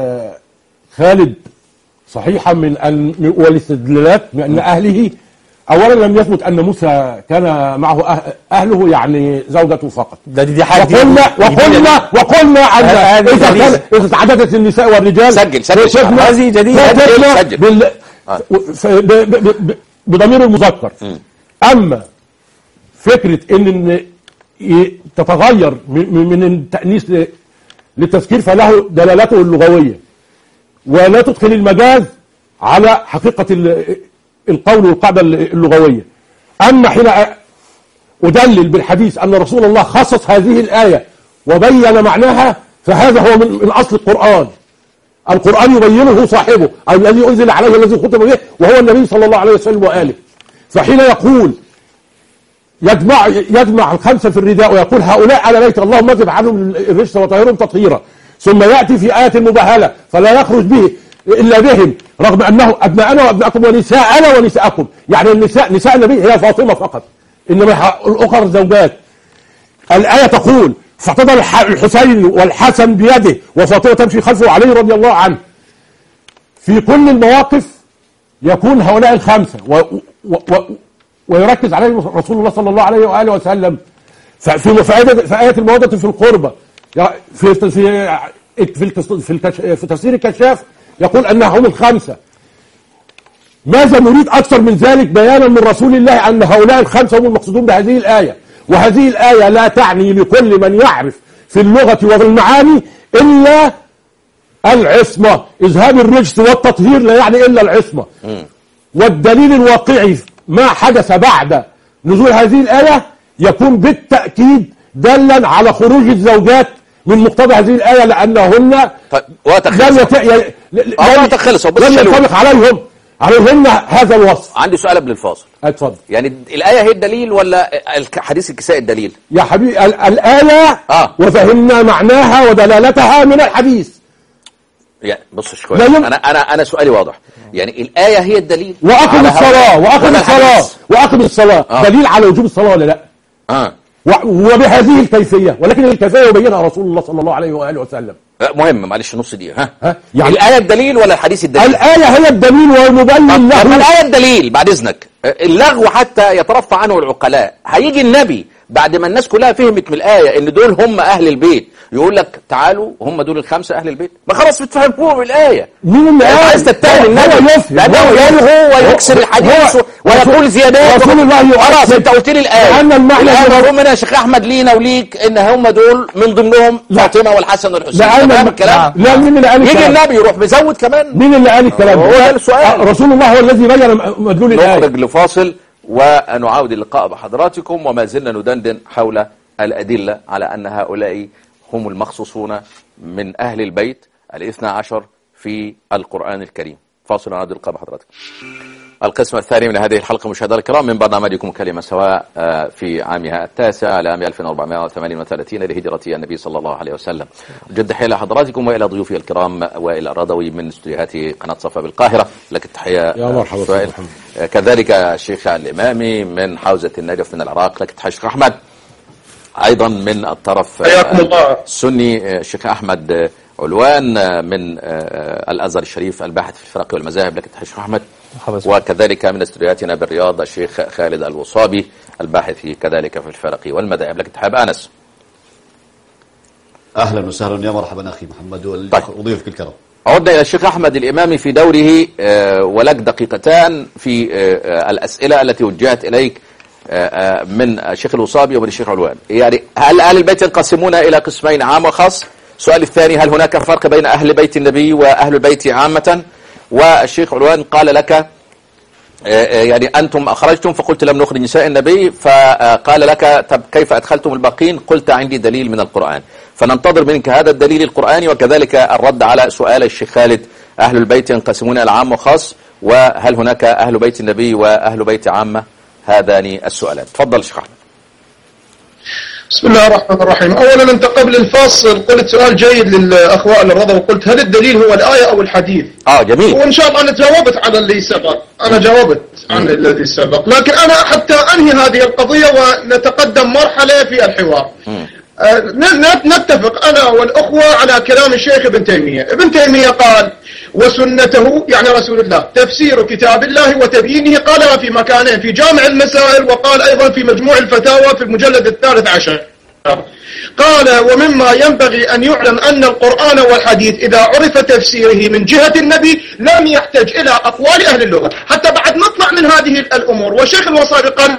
B: خالد صحيحا من أن والاستدلالات بأن أهله، أولا لم يثبت أن موسى كان معه أهله يعني زوجته فقط.
C: ده دي حاجة.
B: وقلنا وقلنا وقلنا أن إذا كان إذا تعددت النساء والرجال
A: سجل سجل
C: هذه جديدة
A: سجل
B: بضمير المذكر. أما فكرة إن تتغير من التأنيث للتذكير فله دلالته اللغوية، ولا تدخل المجاز على حقيقة القول والقاعدة اللغوية. أما حين أدلل بالحديث أن رسول الله خصص هذه الآية وبين معناها، فهذا هو من, من أصل القرآن. القرآن يبينه صاحبه الذي أنزل عليه الذي ختم به وهو النبي صلى الله عليه وسلم وآله. فحين يقول يجمع يجمع الخمسة في الرداء ويقول هؤلاء على بيت اللهم اذهب عنهم الرجس وطهرهم تطهيرا، ثم يأتي في آية مباهلة فلا يخرج به إلا بهم رغم أنه أبناءنا وأبناءكم ونساءنا ونساءكم، يعني النساء نساء النبي هي فاطمة فقط، إنما الأخر زوجات. الآية تقول فاعتضل الحسين والحسن بيده وفاطمة تمشي خلفه علي رضي الله عنه. في كل المواقف يكون هؤلاء الخمسة و و و ويركز عليه رسول الله صلى الله عليه وآله وسلم في في آية المودة في القربة، في في في في تفسير الكشاف يقول أنهم الخمسة. ماذا نريد أكثر من ذلك بيانا من رسول الله أن هؤلاء الخمسة هم المقصودون بهذه الآية؟ وهذه الآية لا تعني لكل من يعرف في اللغة وفي المعاني إلا العصمة. إذهاب الرجس والتطهير لا يعني إلا العصمة. والدليل الواقعي ما حدث بعد نزول هذه الآية يكون بالتأكيد دلا على خروج الزوجات من مقتضى هذه الآية لأنهن
A: طيب وقتك
B: لم يت... ي... ل-
A: اه
B: لم-
A: وقتك خلص، هو بس
B: لم
A: شالوه.
B: ينطبق عليهم عليهن هذا الوصف.
A: عندي سؤال قبل الفاصل.
B: اتفضل
A: يعني الآية هي الدليل ولا الك- حديث الكساء الدليل؟
B: يا حبيبي. ال- الآية
A: آه.
B: وفهمنا معناها ودلالتها من الحديث.
A: يعني بص شوية،
B: لا يم-
A: أنا أنا أنا سؤالي واضح. يعني الآية هي الدليل
B: وأقم
A: على
B: الصلاة
A: هؤلاء
B: وأقم
A: ولا
B: الصلاة
A: الحديث؟
B: وأقم الصلاة
A: آه.
B: دليل على وجوب الصلاة ولا لا؟
A: اه
B: و- وبهذه الكيفية، ولكن الكيفية يبينها رسول الله صلى الله عليه وآله وسلم.
A: مهم، معلش نص دقيقة. ها,
B: ها؟
A: يعني
B: يعني
A: الآية الدليل ولا الحديث الدليل؟
B: الآية هي الدليل والمبين
A: طب
B: له.
A: لما الآية الدليل بعد إذنك، اللغو حتى يترفع عنه العقلاء، هيجي النبي بعد ما الناس كلها فهمت من الآية إن دول هم أهل البيت يقول لك تعالوا هم دول الخمسة أهل البيت؟ ما خلاص بتفهموه بالآية.
B: مين اللي
A: أنت
B: قال؟
A: عايز تتهم النبي
B: هو يفهم.
A: لأنه
B: هو
A: يلغو ويكسر الحديث
B: هو-
A: ويقول زيادات.
B: رسول الله يؤكد.
A: خلاص أنت قلت لي الآية.
B: لأن المعنى
A: الآية
B: هو-
A: مفهوم منها يا شيخ أحمد لينا وليك إن هم دول من ضمنهم فاطمة والحسن والحسين.
B: لأن
A: تمام
B: الم-
A: الكلام؟
B: لا، مين اللي قال
A: يجي
B: الكلام؟
A: النبي يروح مزود كمان.
B: مين اللي قال الكلام؟
A: هو ده السؤال.
B: آه، رسول الله هو الذي بين مدلول الآية.
A: نخرج لفاصل ونعاود اللقاء بحضراتكم، وما زلنا ندندن حول الأدلة على أن هؤلاء هم المخصوصون من أهل البيت الاثنى عشر في القرآن الكريم. فاصل ونعاود اللقاء بحضراتكم. القسم الثاني من هذه الحلقة مشاهدينا الكرام من برنامجكم كلمة سواء في عامها التاسع لعام ألف وأربعمائة وثمانية وثلاثين لهجرة النبي صلى الله عليه وسلم. جد حيل حضراتكم وإلى ضيوفي الكرام وإلى الرضوي من استديوهات قناة صفا بالقاهرة. لك التحية
B: يا مرحبا
A: سؤال. كذلك الشيخ الإمامي من حوزة النجف من العراق. لك التحية الشيخ أحمد. أيضا من الطرف
E: حياكم الله.
A: السني الشيخ أحمد علوان من الأزهر الشريف الباحث في الفرق والمذاهب. لك التحية الشيخ أحمد. وكذلك من استوديوهاتنا بالرياض الشيخ خالد الوصابي الباحث كذلك في الفرق والمذاهب. لك التحية أنس.
D: أهلا وسهلا، يا مرحبا أخي محمد
A: طيب.
D: وضيوفك الكرام.
A: عدنا إلى الشيخ أحمد الإمامي في دوره، ولك دقيقتان في الأسئلة التي وجهت إليك من الشيخ الوصابي ومن الشيخ علوان. يعني هل أهل البيت ينقسمون إلى قسمين عام وخاص؟ السؤال الثاني، هل هناك فرق بين أهل بيت النبي وأهل البيت عامة؟ والشيخ علوان قال لك يعني أنتم أخرجتم فقلت لم نخرج نساء النبي، فقال لك طب كيف أدخلتم الباقين؟ قلت عندي دليل من القرآن. فننتظر منك هذا الدليل القرآني، وكذلك الرد على سؤال الشيخ خالد أهل البيت ينقسمون إلى عام وخاص، وهل هناك أهل بيت النبي وأهل بيت عامة؟ هذان السؤالان. تفضل شيخ أحمد.
E: بسم الله الرحمن الرحيم. أولا أنت قبل الفاصل قلت سؤال جيد للأخوة الرضا، وقلت هل الدليل هو الآية أو الحديث؟
A: آه جميل.
E: وإن شاء الله أنا جاوبت على اللي سبق، أنا جاوبت عن الذي سبق، لكن أنا حتى أنهي هذه القضية ونتقدم مرحلة في الحوار. آه نتفق أنا والأخوة على كلام الشيخ ابن تيمية. ابن تيمية قال وسنته يعني رسول الله تفسير كتاب الله وتبيينه، قالها في مكانين، في جامع المسائل وقال أيضا في مجموع الفتاوى في المجلد الثالث عشر. قال ومما ينبغي أن يعلم أن القرآن والحديث إذا عرف تفسيره من جهة النبي لم يحتاج إلى أقوال أهل اللغة. حتى بعد نطلع من هذه الأمور، والشيخ الوصابي قال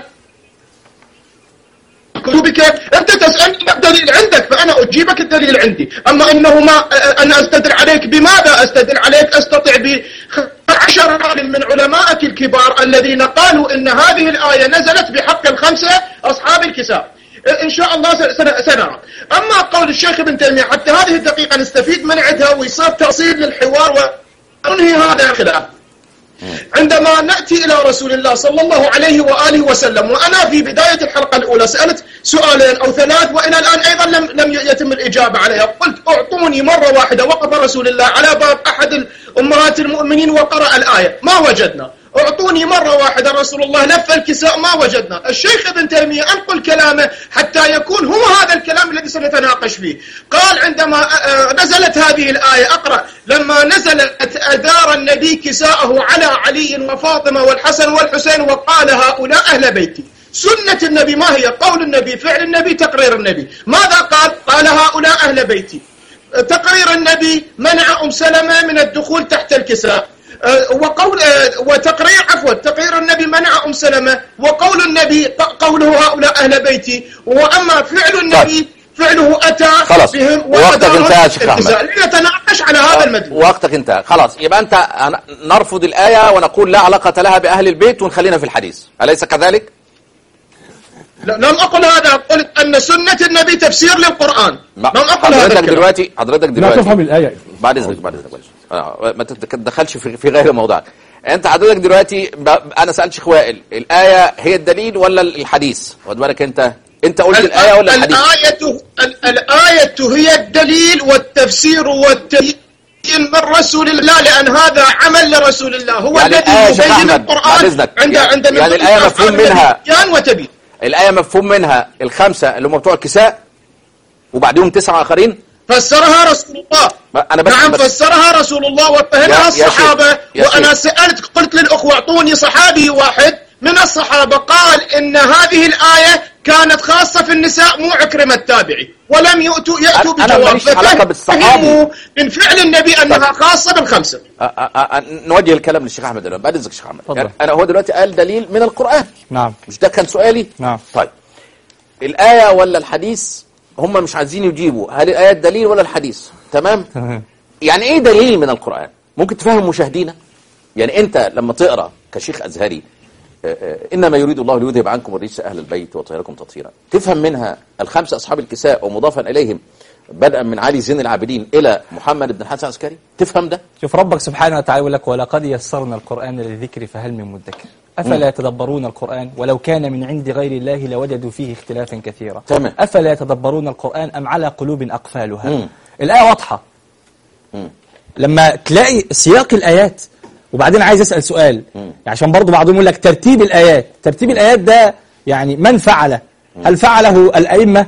E: كتبك أنت تسألني الدليل عندك فأنا أجيبك الدليل عندي، أما أنه ما أنا أستدل عليك بماذا أستدل عليك؟ أستطيع بعشر عالم من علمائك الكبار الذين قالوا إن هذه الآية نزلت بحق الخمسة أصحاب الكساء. إن شاء الله سنرى. أما قول الشيخ ابن تيمية حتى هذه الدقيقة نستفيد من عندها ويصير تأصيل للحوار وننهي هذا الخلاف. عندما نأتي إلى رسول الله صلى الله عليه وآله وسلم، وأنا في بداية الحلقة الأولى سألت سؤالين أو ثلاث وإلى الآن أيضا لم لم يتم الإجابة عليها. قلت أعطوني مرة واحدة وقف رسول الله على باب أحد أمهات المؤمنين وقرأ الآية، ما وجدنا. أعطوني مرة واحدة رسول الله لف الكساء، ما وجدنا. الشيخ ابن تيمية أنقل كلامه حتى يكون هو هذا الكلام الذي سنتناقش فيه. قال عندما نزلت هذه الآية أقرأ لما نزلت أدار النبي كساءه على علي وفاطمة والحسن والحسين وقال هؤلاء أهل بيتي. سنة النبي ما هي؟ قول النبي، فعل النبي، تقرير النبي. ماذا قال؟ قال هؤلاء أهل بيتي. تقرير النبي منع أم سلمة من الدخول تحت الكساء، وقول وتقرير عفوا تقرير النبي منع أم سلمة، وقول النبي قوله هؤلاء أهل بيتي. وأما فعل النبي فعله أتى
A: خلاص
E: بهم
A: وقتك انتهى يا شيخ أحمد.
E: لنتناقش على هذا المدلول.
A: وقتك انتهى خلاص. يبقى أنت نرفض الآية ونقول لا علاقة لها بأهل البيت ونخلينا في الحديث، أليس كذلك؟
E: لا لم أقل هذا، قلت أن سنة النبي تفسير للقرآن. لم أقل هذا
A: حضرتك دلوقتي حضرتك دلوقتي
B: لا تفهم الآية.
A: بعد إذنك بعد إذنك آه ما تتدخلش في في غير موضوعك. أنت حضرتك دلوقتي أنا سألت شيخ وائل الآية هي الدليل ولا الحديث؟ خد بالك أنت أنت قلت الآية ولا الحديث؟
E: الآية الآية هي الدليل والتفسير والتبيين من رسول الله، لأن هذا عمل لرسول الله، هو
A: يعني
E: الذي يبين القرآن عند عند
A: يعني الآية مفهوم منها
E: وتبيين.
A: الآية مفهوم منها الخمسة اللي هم بتوع الكساء وبعدهم تسعة آخرين.
E: فسرها رسول الله.
A: أنا بس
E: نعم
A: بس
E: فسرها رسول الله وفهمها الصحابة. وأنا سألت قلت للأخوة اعطوني صحابي واحد من الصحابة قال إن هذه الآية كانت خاصة في النساء مو عكرمة التابعي، ولم يأتوا يأتوا بجواب. ففهموا من فعل النبي أنها خاصة بالخمسة.
A: أ أ أ نوجه الكلام للشيخ أحمد الآن بعد إذنك الشيخ أحمد. يعني أنا هو دلوقتي قال دليل من القرآن.
C: نعم.
A: مش ده كان سؤالي؟
C: نعم.
A: طيب الآية ولا الحديث؟ هم مش عايزين يجيبوا هل الآية دليل ولا الحديث؟ تمام؟ يعني إيه دليل من القرآن؟ ممكن تفهم مشاهدينا؟ يعني أنت لما تقرأ كشيخ أزهري إنما يريد الله ليذهب عنكم الرجس أهل البيت ويطهركم تطهيرا، تفهم منها الخمسة أصحاب الكساء ومضافا إليهم بدءا من علي زين العابدين إلى محمد بن الحسن العسكري؟ تفهم ده؟
C: شوف ربك سبحانه وتعالى يقول لك ولقد يسرنا القرآن للذكر فهل من مدكر أفلا يتدبرون القرآن ولو كان من عند غير الله لوجدوا فيه اختلافا كثيرا.
A: تمام.
C: أفلا يتدبرون القرآن أم على قلوب أقفالها. مم. الآية واضحة. مم. لما تلاقي سياق الآيات وبعدين عايز أسأل سؤال يعني عشان برضو بعضهم يقول لك ترتيب الآيات. ترتيب الآيات ده يعني من فعله؟ هل فعله الأئمة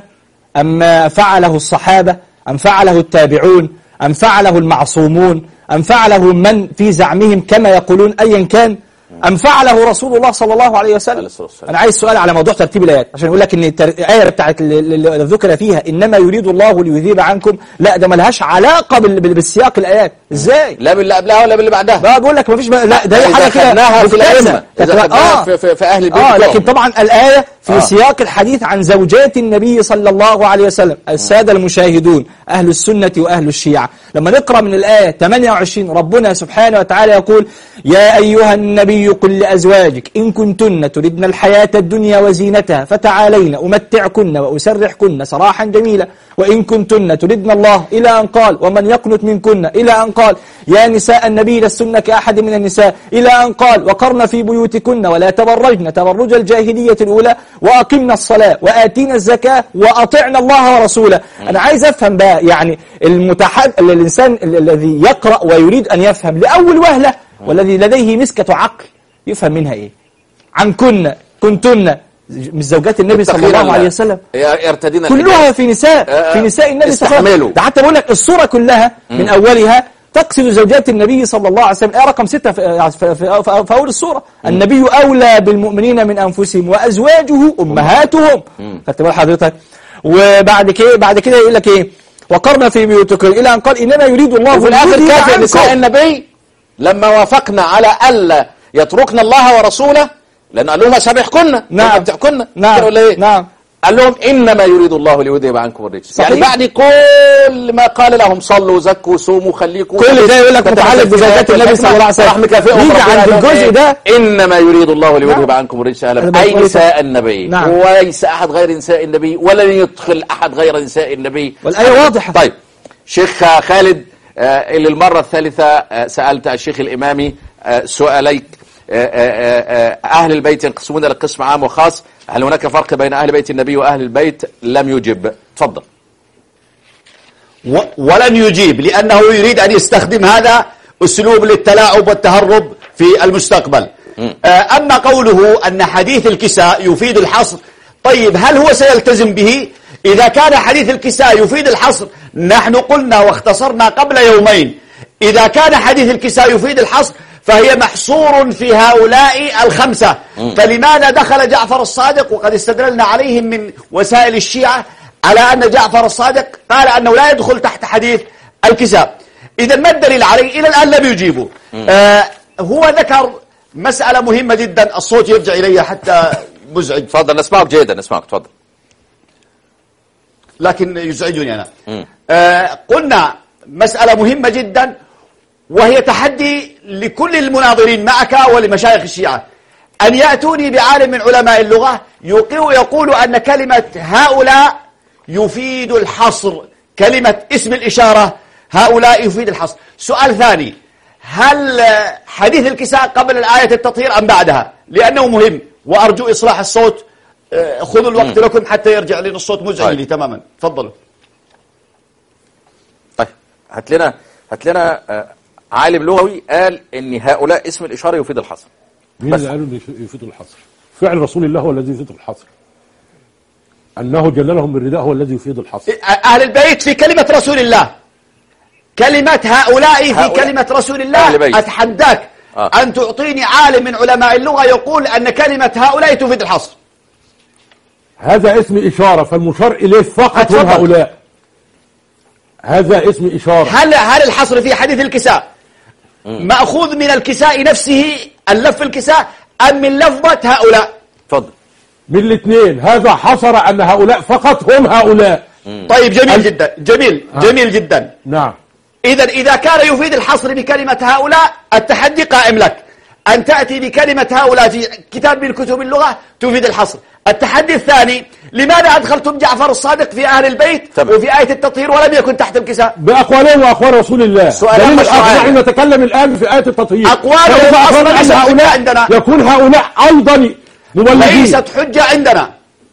C: أم فعله الصحابة أم فعله التابعون أم فعله المعصومون أم فعله من في زعمهم كما يقولون أيا كان أم فعله رسول الله صلى الله عليه وسلم؟ أنا عايز سؤال على موضوع ترتيب الآيات عشان يقول لك إن الآية بتاعت اللي ذكر فيها إنما يريد الله ليذيب عنكم، لا ده ملهاش علاقة بالسياق الآيات. إزاي؟
A: لا باللي قبلها ولا باللي بعدها.
C: بقى بقول لك مفيش لا ده حاجة كده
A: في الأئمة آه في, في, في أهل البيت.
C: آه لكن طبعا الآية في آه. سياق الحديث عن زوجات النبي صلى الله عليه وسلم. السادة المشاهدون أهل السنة وأهل الشيعة لما نقرأ من الآية ثمانية وعشرين ربنا سبحانه وتعالى يقول يا أيها النبي قل لأزواجك إن كنتن تردن الحياة الدنيا وزينتها فتعالين أمتعكن وأسرحكن سراحا جميلا وإن كنتن تردن الله إلى أن قال ومن يقنت منكن إلى أن قال يا نساء النبي لستن كأحد من النساء إلى أن قال وقرن في بيوتكن ولا تبرجن تبرج الجاهلية الأولى وأقمنا الصلاة وآتينا الزكاة وأطعنا الله ورسوله. أنا عايز أفهم بقى يعني المتحد الإنسان الذي يقرأ ويريد أن يفهم لأول وهلة والذي لديه مسكة عقل يفهم منها إيه؟ عن كن كنتن من زوجات النبي صلى الله عليه وسلم
A: يرتدين
C: كلها في نساء في نساء النبي صلى الله عليه وسلم. ده حتى بقول لك الصورة كلها من أولها تقصد زوجات النبي صلى الله عليه وسلم. آية رقم ستة في, في, في, في أول السورة النبي أولى بالمؤمنين من أنفسهم وأزواجه أمهاتهم. خدت بال حضرتك؟ وبعد كده بعد كده يقول لك إيه وقرن في بيوتكم إلى أن قال إنما يريد الله
A: في الآخر كافر نساء النبي لما وافقنا على ألا يتركنا الله ورسوله لأن قال لهم سبحكن
C: نعم
A: بتحكن
C: نعم
A: ولا إيه؟
C: نعم
A: قال لهم إنما يريد الله ليذهب عنكم الرجس. يعني بعد كل ما قال لهم صلوا زكوا صوموا خليكوا
C: كل ده يقول لك متعلق بزوجات النبي صلى الله عليه وسلم يجي عند الجزء ده
A: إنما يريد الله ليذهب عنكم الرجس أهل أي نساء النبي.
C: نعم.
A: وليس أحد غير نساء النبي ولن يدخل أحد غير نساء النبي.
C: والآية واضحة.
A: طيب شيخ خالد آه اللي المرة الثالثة آه سألت الشيخ الإمامي آه سؤاليك آه آه آه أهل البيت ينقسمون إلى قسم عام وخاص، هل هناك فرق بين أهل بيت النبي وأهل البيت؟ لم يجب. تفضل.
D: ولن يجيب لأنه يريد أن يستخدم هذا أسلوب للتلاعب والتهرب في المستقبل. أما قوله أن حديث الكساء يفيد الحصر، طيب هل هو سيلتزم به؟ إذا كان حديث الكساء يفيد الحصر نحن قلنا واختصرنا قبل يومين إذا كان حديث الكساء يفيد الحصر فهي محصور في هؤلاء الخمسة. فلماذا دخل جعفر الصادق وقد استدللنا عليهم من وسائل الشيعة على أن جعفر الصادق قال أنه لا يدخل تحت حديث الكساء؟ إذا ما الدليل عليه؟ إلى الآن لم يجيبوا. آه هو ذكر مسألة مهمة جدا. الصوت يرجع إلي حتى مزعج.
A: تفضل نسمعك جيدا نسمعك تفضل.
D: لكن يزعجني أنا. آه قلنا مسألة مهمة جدا وهي تحدي لكل المناظرين معك ولمشايخ الشيعة. أن يأتوني بعالم من علماء اللغة يقول أن كلمة هؤلاء يفيد الحصر، كلمة اسم الإشارة هؤلاء يفيد الحصر. سؤال ثاني، هل حديث الكساء قبل الآية التطهير أم بعدها؟ لأنه مهم وأرجو إصلاح الصوت. خذوا الوقت لكم حتى يرجع لنا الصوت مزعج لي تماما. تفضلوا.
A: طيب هات لنا هات لنا عالم لغوي قال ان هؤلاء اسم الاشاره يفيد الحصر.
B: مين اللي قالوا يفيد الحصر؟ فعل رسول الله هو الذي يفيد الحصر. انه جللهم بالرداء هو الذي يفيد الحصر.
D: اهل البيت في كلمه رسول الله، كلمه هؤلاء في هؤلاء. كلمه رسول الله. اتحداك آه. ان تعطيني عالم من علماء اللغه يقول ان كلمه هؤلاء تفيد الحصر.
B: هذا اسم اشاره، فالمشار اليه فقط هم هؤلاء. هذا اسم اشاره.
D: هل هل الحصر في حديث الكساء مأخوذ من الكساء نفسه اللف الكساء أم من لفظة هؤلاء؟
A: تفضل.
B: من الاثنين. هذا حصر أن هؤلاء فقط هم هؤلاء.
D: مم. طيب جميل ال... جدا جميل ها. جميل جدا.
B: نعم.
D: إذا إذا كان يفيد الحصر بكلمة هؤلاء التحدي قائم لك أن تأتي بكلمة هؤلاء في كتاب من كتب اللغة تفيد الحصر. التحدي الثاني، لماذا أدخلتم جعفر الصادق في أهل البيت طبعا. وفي آية التطهير ولم يكن تحت الكساء؟
B: بأقوالهم وأقوال رسول الله.
D: دليل الآخر
B: نحن نتكلم الآن في آية التطهير.
D: أقوالهم أصلا ليست حجة عندنا.
B: يكون هؤلاء أيضا مبلغين.
D: ليست حجة عندنا.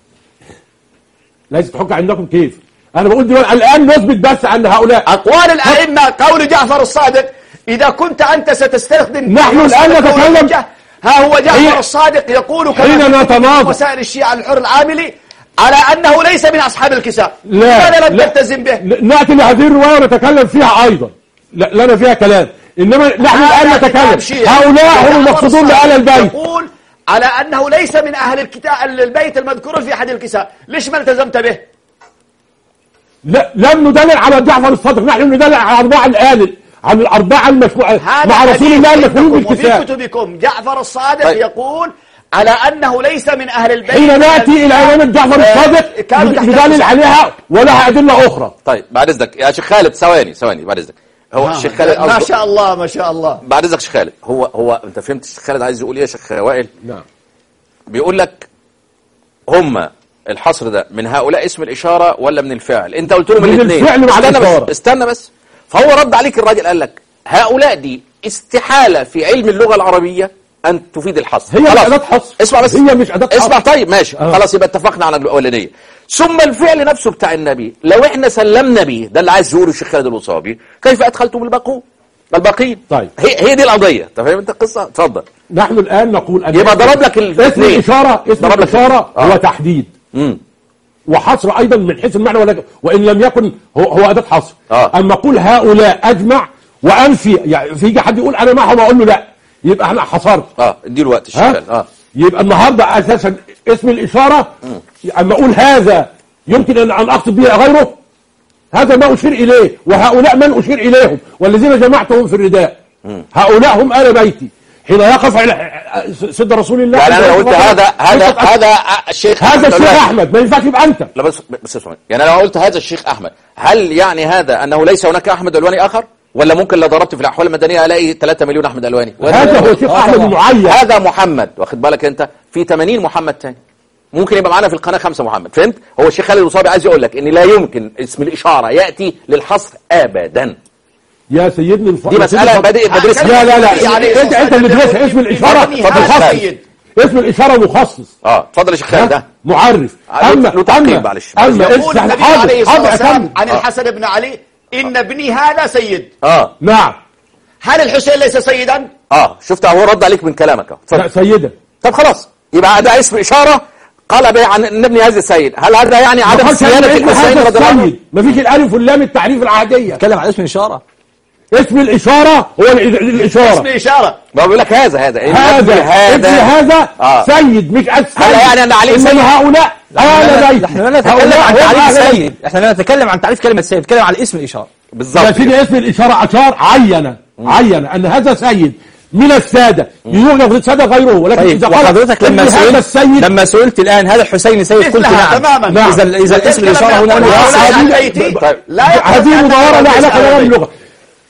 B: ليست حجة عندكم كيف؟ أنا بقول دلوقتي الآن نثبت بس أن هؤلاء
D: أقوال الأئمة. قول جعفر الصادق إذا كنت أنت ستستخدم
B: نحن الآن نتكلم.
D: ها هو جعفر الصادق يقول كما في وسائل الشيعة الحر العاملي على أنه ليس من أصحاب الكساء. لماذا لم تلتزم به؟
B: نأتي لهذه الرواية ونتكلم فيها أيضا، لنا فيها كلام. إنما نحن الآن نتكلم هؤلاء هم المقصودون بأهل البيت.
D: يقول على أنه ليس من أهل الكتاب البيت المذكور في أحد الكساء. ليش ما التزمت به؟
B: لا، لم ندلل على جعفر الصادق، نحن ندلل على أربعة الآل، عن الأربعة المشروعة مع رسول الله المشهورين بالكتاب.
D: وفي كتبكم جعفر الصادق طيب. يقول على أنه ليس من أهل البيت.
B: حين نأتي إلى أمام جعفر الصادق ندلل عليها ولها أدلة أخرى.
A: طيب بعد إذنك يا شيخ خالد، ثواني ثواني بعد إذنك. هو الشيخ خالد
D: ما شاء الله ما شاء الله.
A: بعد إذنك شيخ خالد، هو هو أنت فهمت الشيخ خالد عايز يقول إيه يا شيخ وائل؟
B: نعم.
A: بيقول لك هم الحصر ده من هؤلاء اسم الإشارة ولا من الفعل؟ أنت قلت له من الاثنين.
B: استنى
A: بس استنى بس. فهو رد عليك الراجل قال لك هؤلاء دي استحالة في علم اللغة العربية أن تفيد الحصر.
B: هي مش أداة حصر.
A: اسمع بس.
B: هي مش أداة حصر.
A: اسمع طيب ماشي
B: آه.
A: خلاص يبقى اتفقنا على الأولانية. ثم الفعل نفسه بتاع النبي لو احنا سلمنا به، ده اللي عايز يقوله الشيخ خالد الوصابي، كيف أدخلتم الباقون الباقين؟ طيب هي هي دي القضية. أنت فاهم أنت القصة؟ اتفضل.
B: نحن الآن نقول أن
A: يبقى ضرب لك
B: اسم الإشارة اسم الإشارة
A: آه.
B: هو تحديد.
A: امم
B: وحصر أيضا من حيث المعنى، ولكن وإن لم يكن هو هو أداة حصر.
A: آه.
B: أما أقول هؤلاء أجمع وأنفي، يعني في حد يقول أنا معهم أقول له لا، يبقى أنا حصرت.
A: اه اديله وقت الشغال. اه
B: يبقى النهارده أساسا اسم الإشارة أما أقول هذا يمكن أن أن أقصد به غيره، هذا ما أشير إليه، وهؤلاء من أشير إليهم والذين جمعتهم في الرداء. مم. هؤلاء هم آل بيتي. حين يقف على سد رسول الله
A: يعني انا لو قلت هذا هذا هذا الشيخ
B: هذا الشيخ احمد ما ينفعش يبقى انت.
A: لا بس بس اسمعني، يعني انا لو قلت هذا الشيخ احمد، هل يعني هذا انه ليس هناك احمد الواني اخر؟ ولا ممكن لو ضربت في الاحوال المدنيه الاقي ثلاثة مليون احمد الواني؟
B: هذا هو شيخ احمد معين.
A: هذا محمد، واخد بالك انت؟ في ثمانين محمد ثاني ممكن يبقى معانا في القناه خمسة محمد. فهمت؟ هو الشيخ خالد الوصابي عايز يقول لك ان لا يمكن اسم الاشاره ياتي للحصر ابدا.
B: يا سيدنا الفضل
A: دي مسألة بادئ مدرسة.
B: لا لا لا يعني انت انت اللي درسها اسم الإشارة مخصص. اسم الإشارة مخصص.
A: اه اتفضل يا شيخ خالد. ده
B: معرف. اما
A: اما معلش
D: اما يقول النبي عليه الصلاة والسلام عن الحسن بن علي ان ابني هذا سيد.
A: اه
B: نعم.
D: هل الحسين ليس سيدا؟
A: اه شفت هو رد عليك من كلامك اهو.
B: لا سيدا.
A: طب خلاص يبقى ده اسم إشارة قال به عن ان ابني هذا السيد. هل هذا يعني عدم صيانة الحسين رضي الله عنه؟
B: مفيش الالف واللام التعريف العادية.
C: اتكلم عن اسم الإشارة.
B: اسم الإشارة هو الإشارة.
D: اسم الإشارة.
A: بقول لك هذا هذا
B: هذا هذا هذا
A: آه.
B: سيد مش السيد.
A: هذا يعني أن عليه سيد.
B: هؤلاء آل بيت.
C: احنا لا نتكلم عن تعريف سيد، احنا لا نتكلم عن تعريف كلمة سيد، نتكلم عن اسم الإشارة.
A: بالظبط.
B: يا سيدي اسم الإشارة أشار عين عين أن هذا سيد من السادة، يوجد في السادة غيره، ولكن
C: طيب
B: إذا
C: وحضرتك لما سئلت لما سئلت الآن هذا الحسين سيد قلت نعم تماما. إذا إذا الاسم الإشارة هنا
B: هذه مدورة لا علاقة لها باللغة.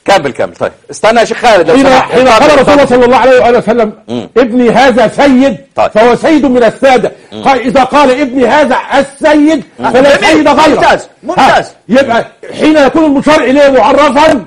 A: كمل كمل. طيب استنى يا شيخ خالد.
B: حين حين قال رسول الله صلى الله عليه وآله وسلم
A: مم.
B: ابني هذا سيد
A: طيب.
B: فهو سيد من السادة. قال إذا قال ابني هذا السيد فلا سيد غيره.
D: ممتاز ممتاز.
B: يبقى حين يكون المشار إليه معرفا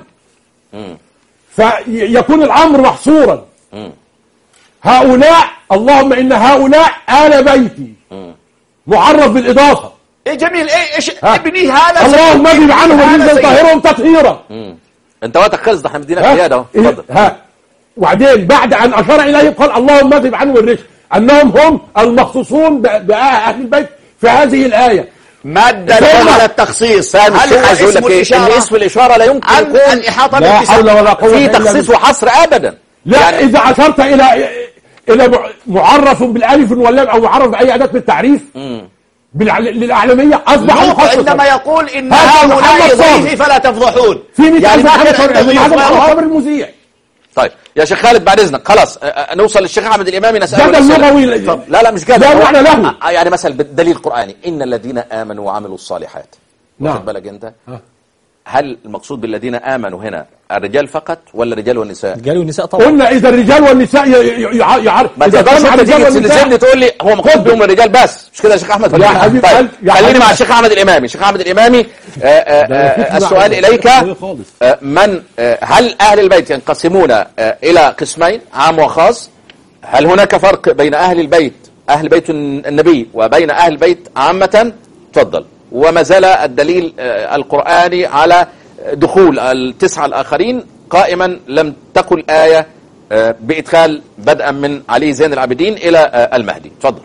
B: فيكون الأمر محصورا.
A: مم.
B: هؤلاء اللهم إن هؤلاء آل بيتي معرف بالإضافة.
D: ايه جميل. ايه ايش
B: ها.
D: ابني هذا
B: اللهم اجب عنهم وجزا طاهرهم تطهيرا.
A: انت وقتك خلص، ده احنا مدينك زياده اهو.
B: إيه؟
A: اتفضل.
B: ها وبعدين بعد أن أشار إليهم قال اللهم اجب عنهم الرشد، أنهم هم المخصوصون بأهل البيت في هذه الآية.
D: ما الدليل على التخصيص؟ هل هو
A: عايز اقول
D: اسم
A: لك ايه؟
D: الإشارة
A: ان اسم الاشاره لا يمكن
D: عن
A: يكون
D: الإحاطة
B: لا
D: بالاتساع؟
B: حول ولا قوة
A: في
B: إلا
A: تخصيص
B: بالله.
A: وحصر ابدا.
B: لا
A: يعني
B: إذا أشرت إلى إلى مع- معرف بالألف واللام أو معرف بأي أداة بالتعريف بالع- للأعلمية أصبح
D: لوط
B: مخصصا.
D: عندما يقول إن
B: هذا محمد
D: هؤلاء
B: صالح.
D: ضيفي فلا تفضحون،
B: في مثال
D: يعني ما
B: محمد
D: كان
B: صالح
D: عنده
B: من هذا
D: ضيوف
B: الخبر
D: غيرهم.
B: المذيع.
A: طيب يا شيخ خالد بعد اذنك خلاص. اه، نوصل للشيخ احمد الامامي نساله
B: جدل
A: الأسئلة.
B: لغوي.
A: طب لا لا مش كده.
B: لا
A: هو-
B: معنى له.
A: اه، يعني مثلا بالدليل القراني ان الذين امنوا وعملوا الصالحات.
B: نعم.
A: واخد بالك انت؟
B: اه.
A: هل المقصود بالذين امنوا هنا الرجال فقط ولا الرجال والنساء؟
C: الرجال والنساء طبعا.
B: قلنا إذا الرجال والنساء ي- ي- يع- يعرف
A: ما
B: إذا
A: تقدرش
B: كان على
A: انت
B: الرجال
A: تيجي
B: والنساء
A: تلزمني تقول لي هو مقصود بهم الرجال بس، مش كده يا شيخ احمد؟
B: يا حبيب
A: طيب
B: قلب- يا
A: خليني
B: حبيب
A: مع
B: قلب.
A: الشيخ احمد الامامي. الشيخ احمد الامامي آه، آه، آه، السؤال اليك
B: خالص.
A: آه، من آه، هل اهل البيت ينقسمون آه، الى قسمين عام وخاص؟ هل هناك فرق بين اهل البيت اهل بيت النبي وبين اهل البيت عامة؟ تفضل. وما زال الدليل آه، القرآني على دخول التسعة الآخرين قائما، لم تقل آية آه، بإدخال بدءا من علي زين العابدين إلى آه، المهدي. تفضل.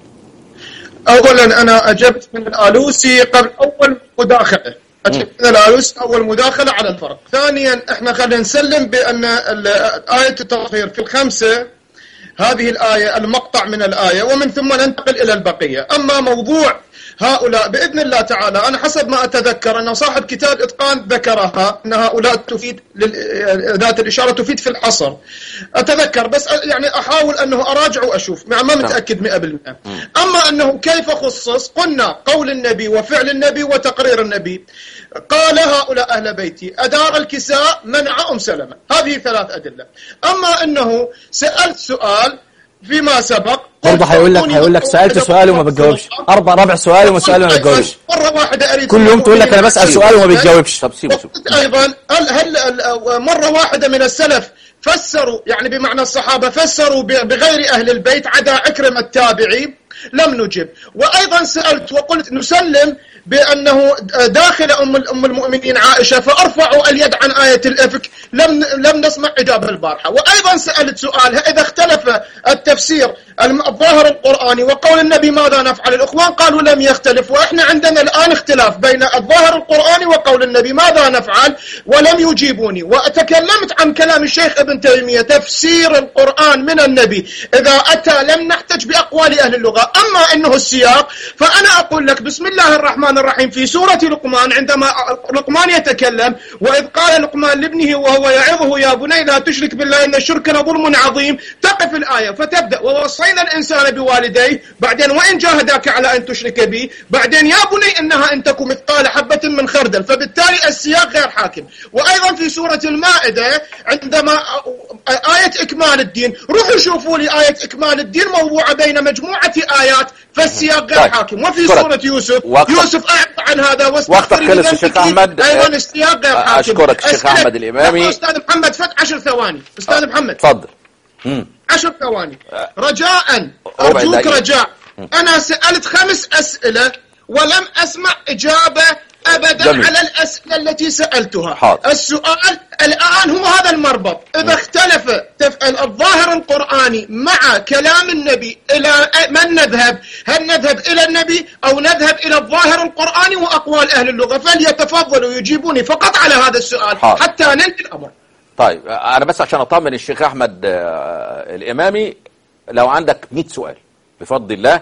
E: اولا انا اجبت من الالوسي قبل اول مداخله، اجبت من الالوسي اول مداخله على الفرق. ثانيا احنا خلينا نسلم بان ال- ايه التطهير في الخمسه، هذه الايه المقطع من الايه، ومن ثم ننتقل الى البقيه. اما موضوع هؤلاء باذن الله تعالى، انا حسب ما اتذكر ان صاحب كتاب اتقان ذكرها ان هؤلاء تفيد لل- ذات الاشاره تفيد في الحصر، اتذكر، بس يعني احاول انه اراجع واشوف، مع ما متاكد مئة بالمئة. اما انه كيف خصص، قلنا قول النبي وفعل النبي وتقرير النبي. قال هؤلاء اهل بيتي، ادار الكساء، منع ام سلمة، هذه ثلاث ادله. اما انه سالت سؤال فيما سبق،
C: برضه هيقول لك هيقول لك سألت سؤال وما بتجاوبش، أربع رابع سؤال وما سؤال وما بتجاوبش،
E: مرة واحدة أريد
C: كل يوم تقول لك أنا بسأل سؤال وما بتجاوبش.
A: طب سيبه سيبه.
E: وقلت أيضا هل هل مرة واحدة من السلف فسروا، يعني بمعنى الصحابة فسروا بغير أهل البيت عدا عكرمة التابعي؟ لم نجب. وأيضا سألت وقلت نسلم بأنه داخل أم أم المؤمنين عائشة فأرفعوا اليد عن آية الإفك، لم لم نسمع إجابة البارحة. وأيضا سألت سؤال، إذا اختلف التفسير الظاهر القرآني وقول النبي ماذا نفعل؟ الإخوان قالوا لم يختلف، وإحنا عندنا الآن اختلاف بين الظاهر القرآني وقول النبي ماذا نفعل، ولم يجيبوني. وتكلمت عن كلام الشيخ ابن تيمية، تفسير القرآن من النبي إذا أتى لم نحتج بأقوال أهل اللغة. أما أنه السياق، فأنا أقول لك بسم الله الرحمن الرحيم في سورة لقمان، عندما لقمان يتكلم، وإذ قال لقمان لابنه وهو يعظه يا بني لا تشرك بالله إن الشرك لظلم عظيم، تقف الآية فتبدأ ووصينا الإنسان بوالديه، بعدين وإن جاهداك على أن تشرك بي، بعدين يا بني إنها إن تكن مثقال حبة من خردل. فبالتالي السياق غير حاكم. وأيضا في سورة المائدة عندما آية إكمال الدين، روحوا شوفوا لي آية إكمال الدين موضوعة بين مجموعة آيات، فالسياق غير
A: طيب.
E: حاكم. وفي
A: أشكرك.
E: سورة يوسف
A: وقت...
E: يوسف أعرض عن هذا
A: وقتك خلص يا شيخ أحمد.
E: أيضا السياق غير حاكم.
A: أشكرك الشيخ أحمد الإمامي.
E: أستاذ محمد فت عشر ثواني. أستاذ
A: آه.
E: محمد
A: تفضل. مم.
E: عشر ثواني رجاء،
A: ربع
E: أرجوك
A: دقيقة.
E: رجاء. أنا سألت خمس أسئلة ولم أسمع إجابة أبدا
A: جميل.
E: على الأسئلة التي سألتها.
A: حاضر.
E: السؤال الآن هو هذا المربط، إذا اختلف تف... الظاهر القرآني مع كلام النبي إلى من نذهب؟ هل نذهب إلى النبي أو نذهب إلى الظاهر القرآني وأقوال أهل اللغة؟ فليتفضلوا يجيبوني فقط على هذا السؤال
A: حاضر.
E: حتى ننهي الأمر.
A: طيب أنا بس عشان أطمن الشيخ أحمد آه، الإمامي، لو عندك مئة سؤال بفضل الله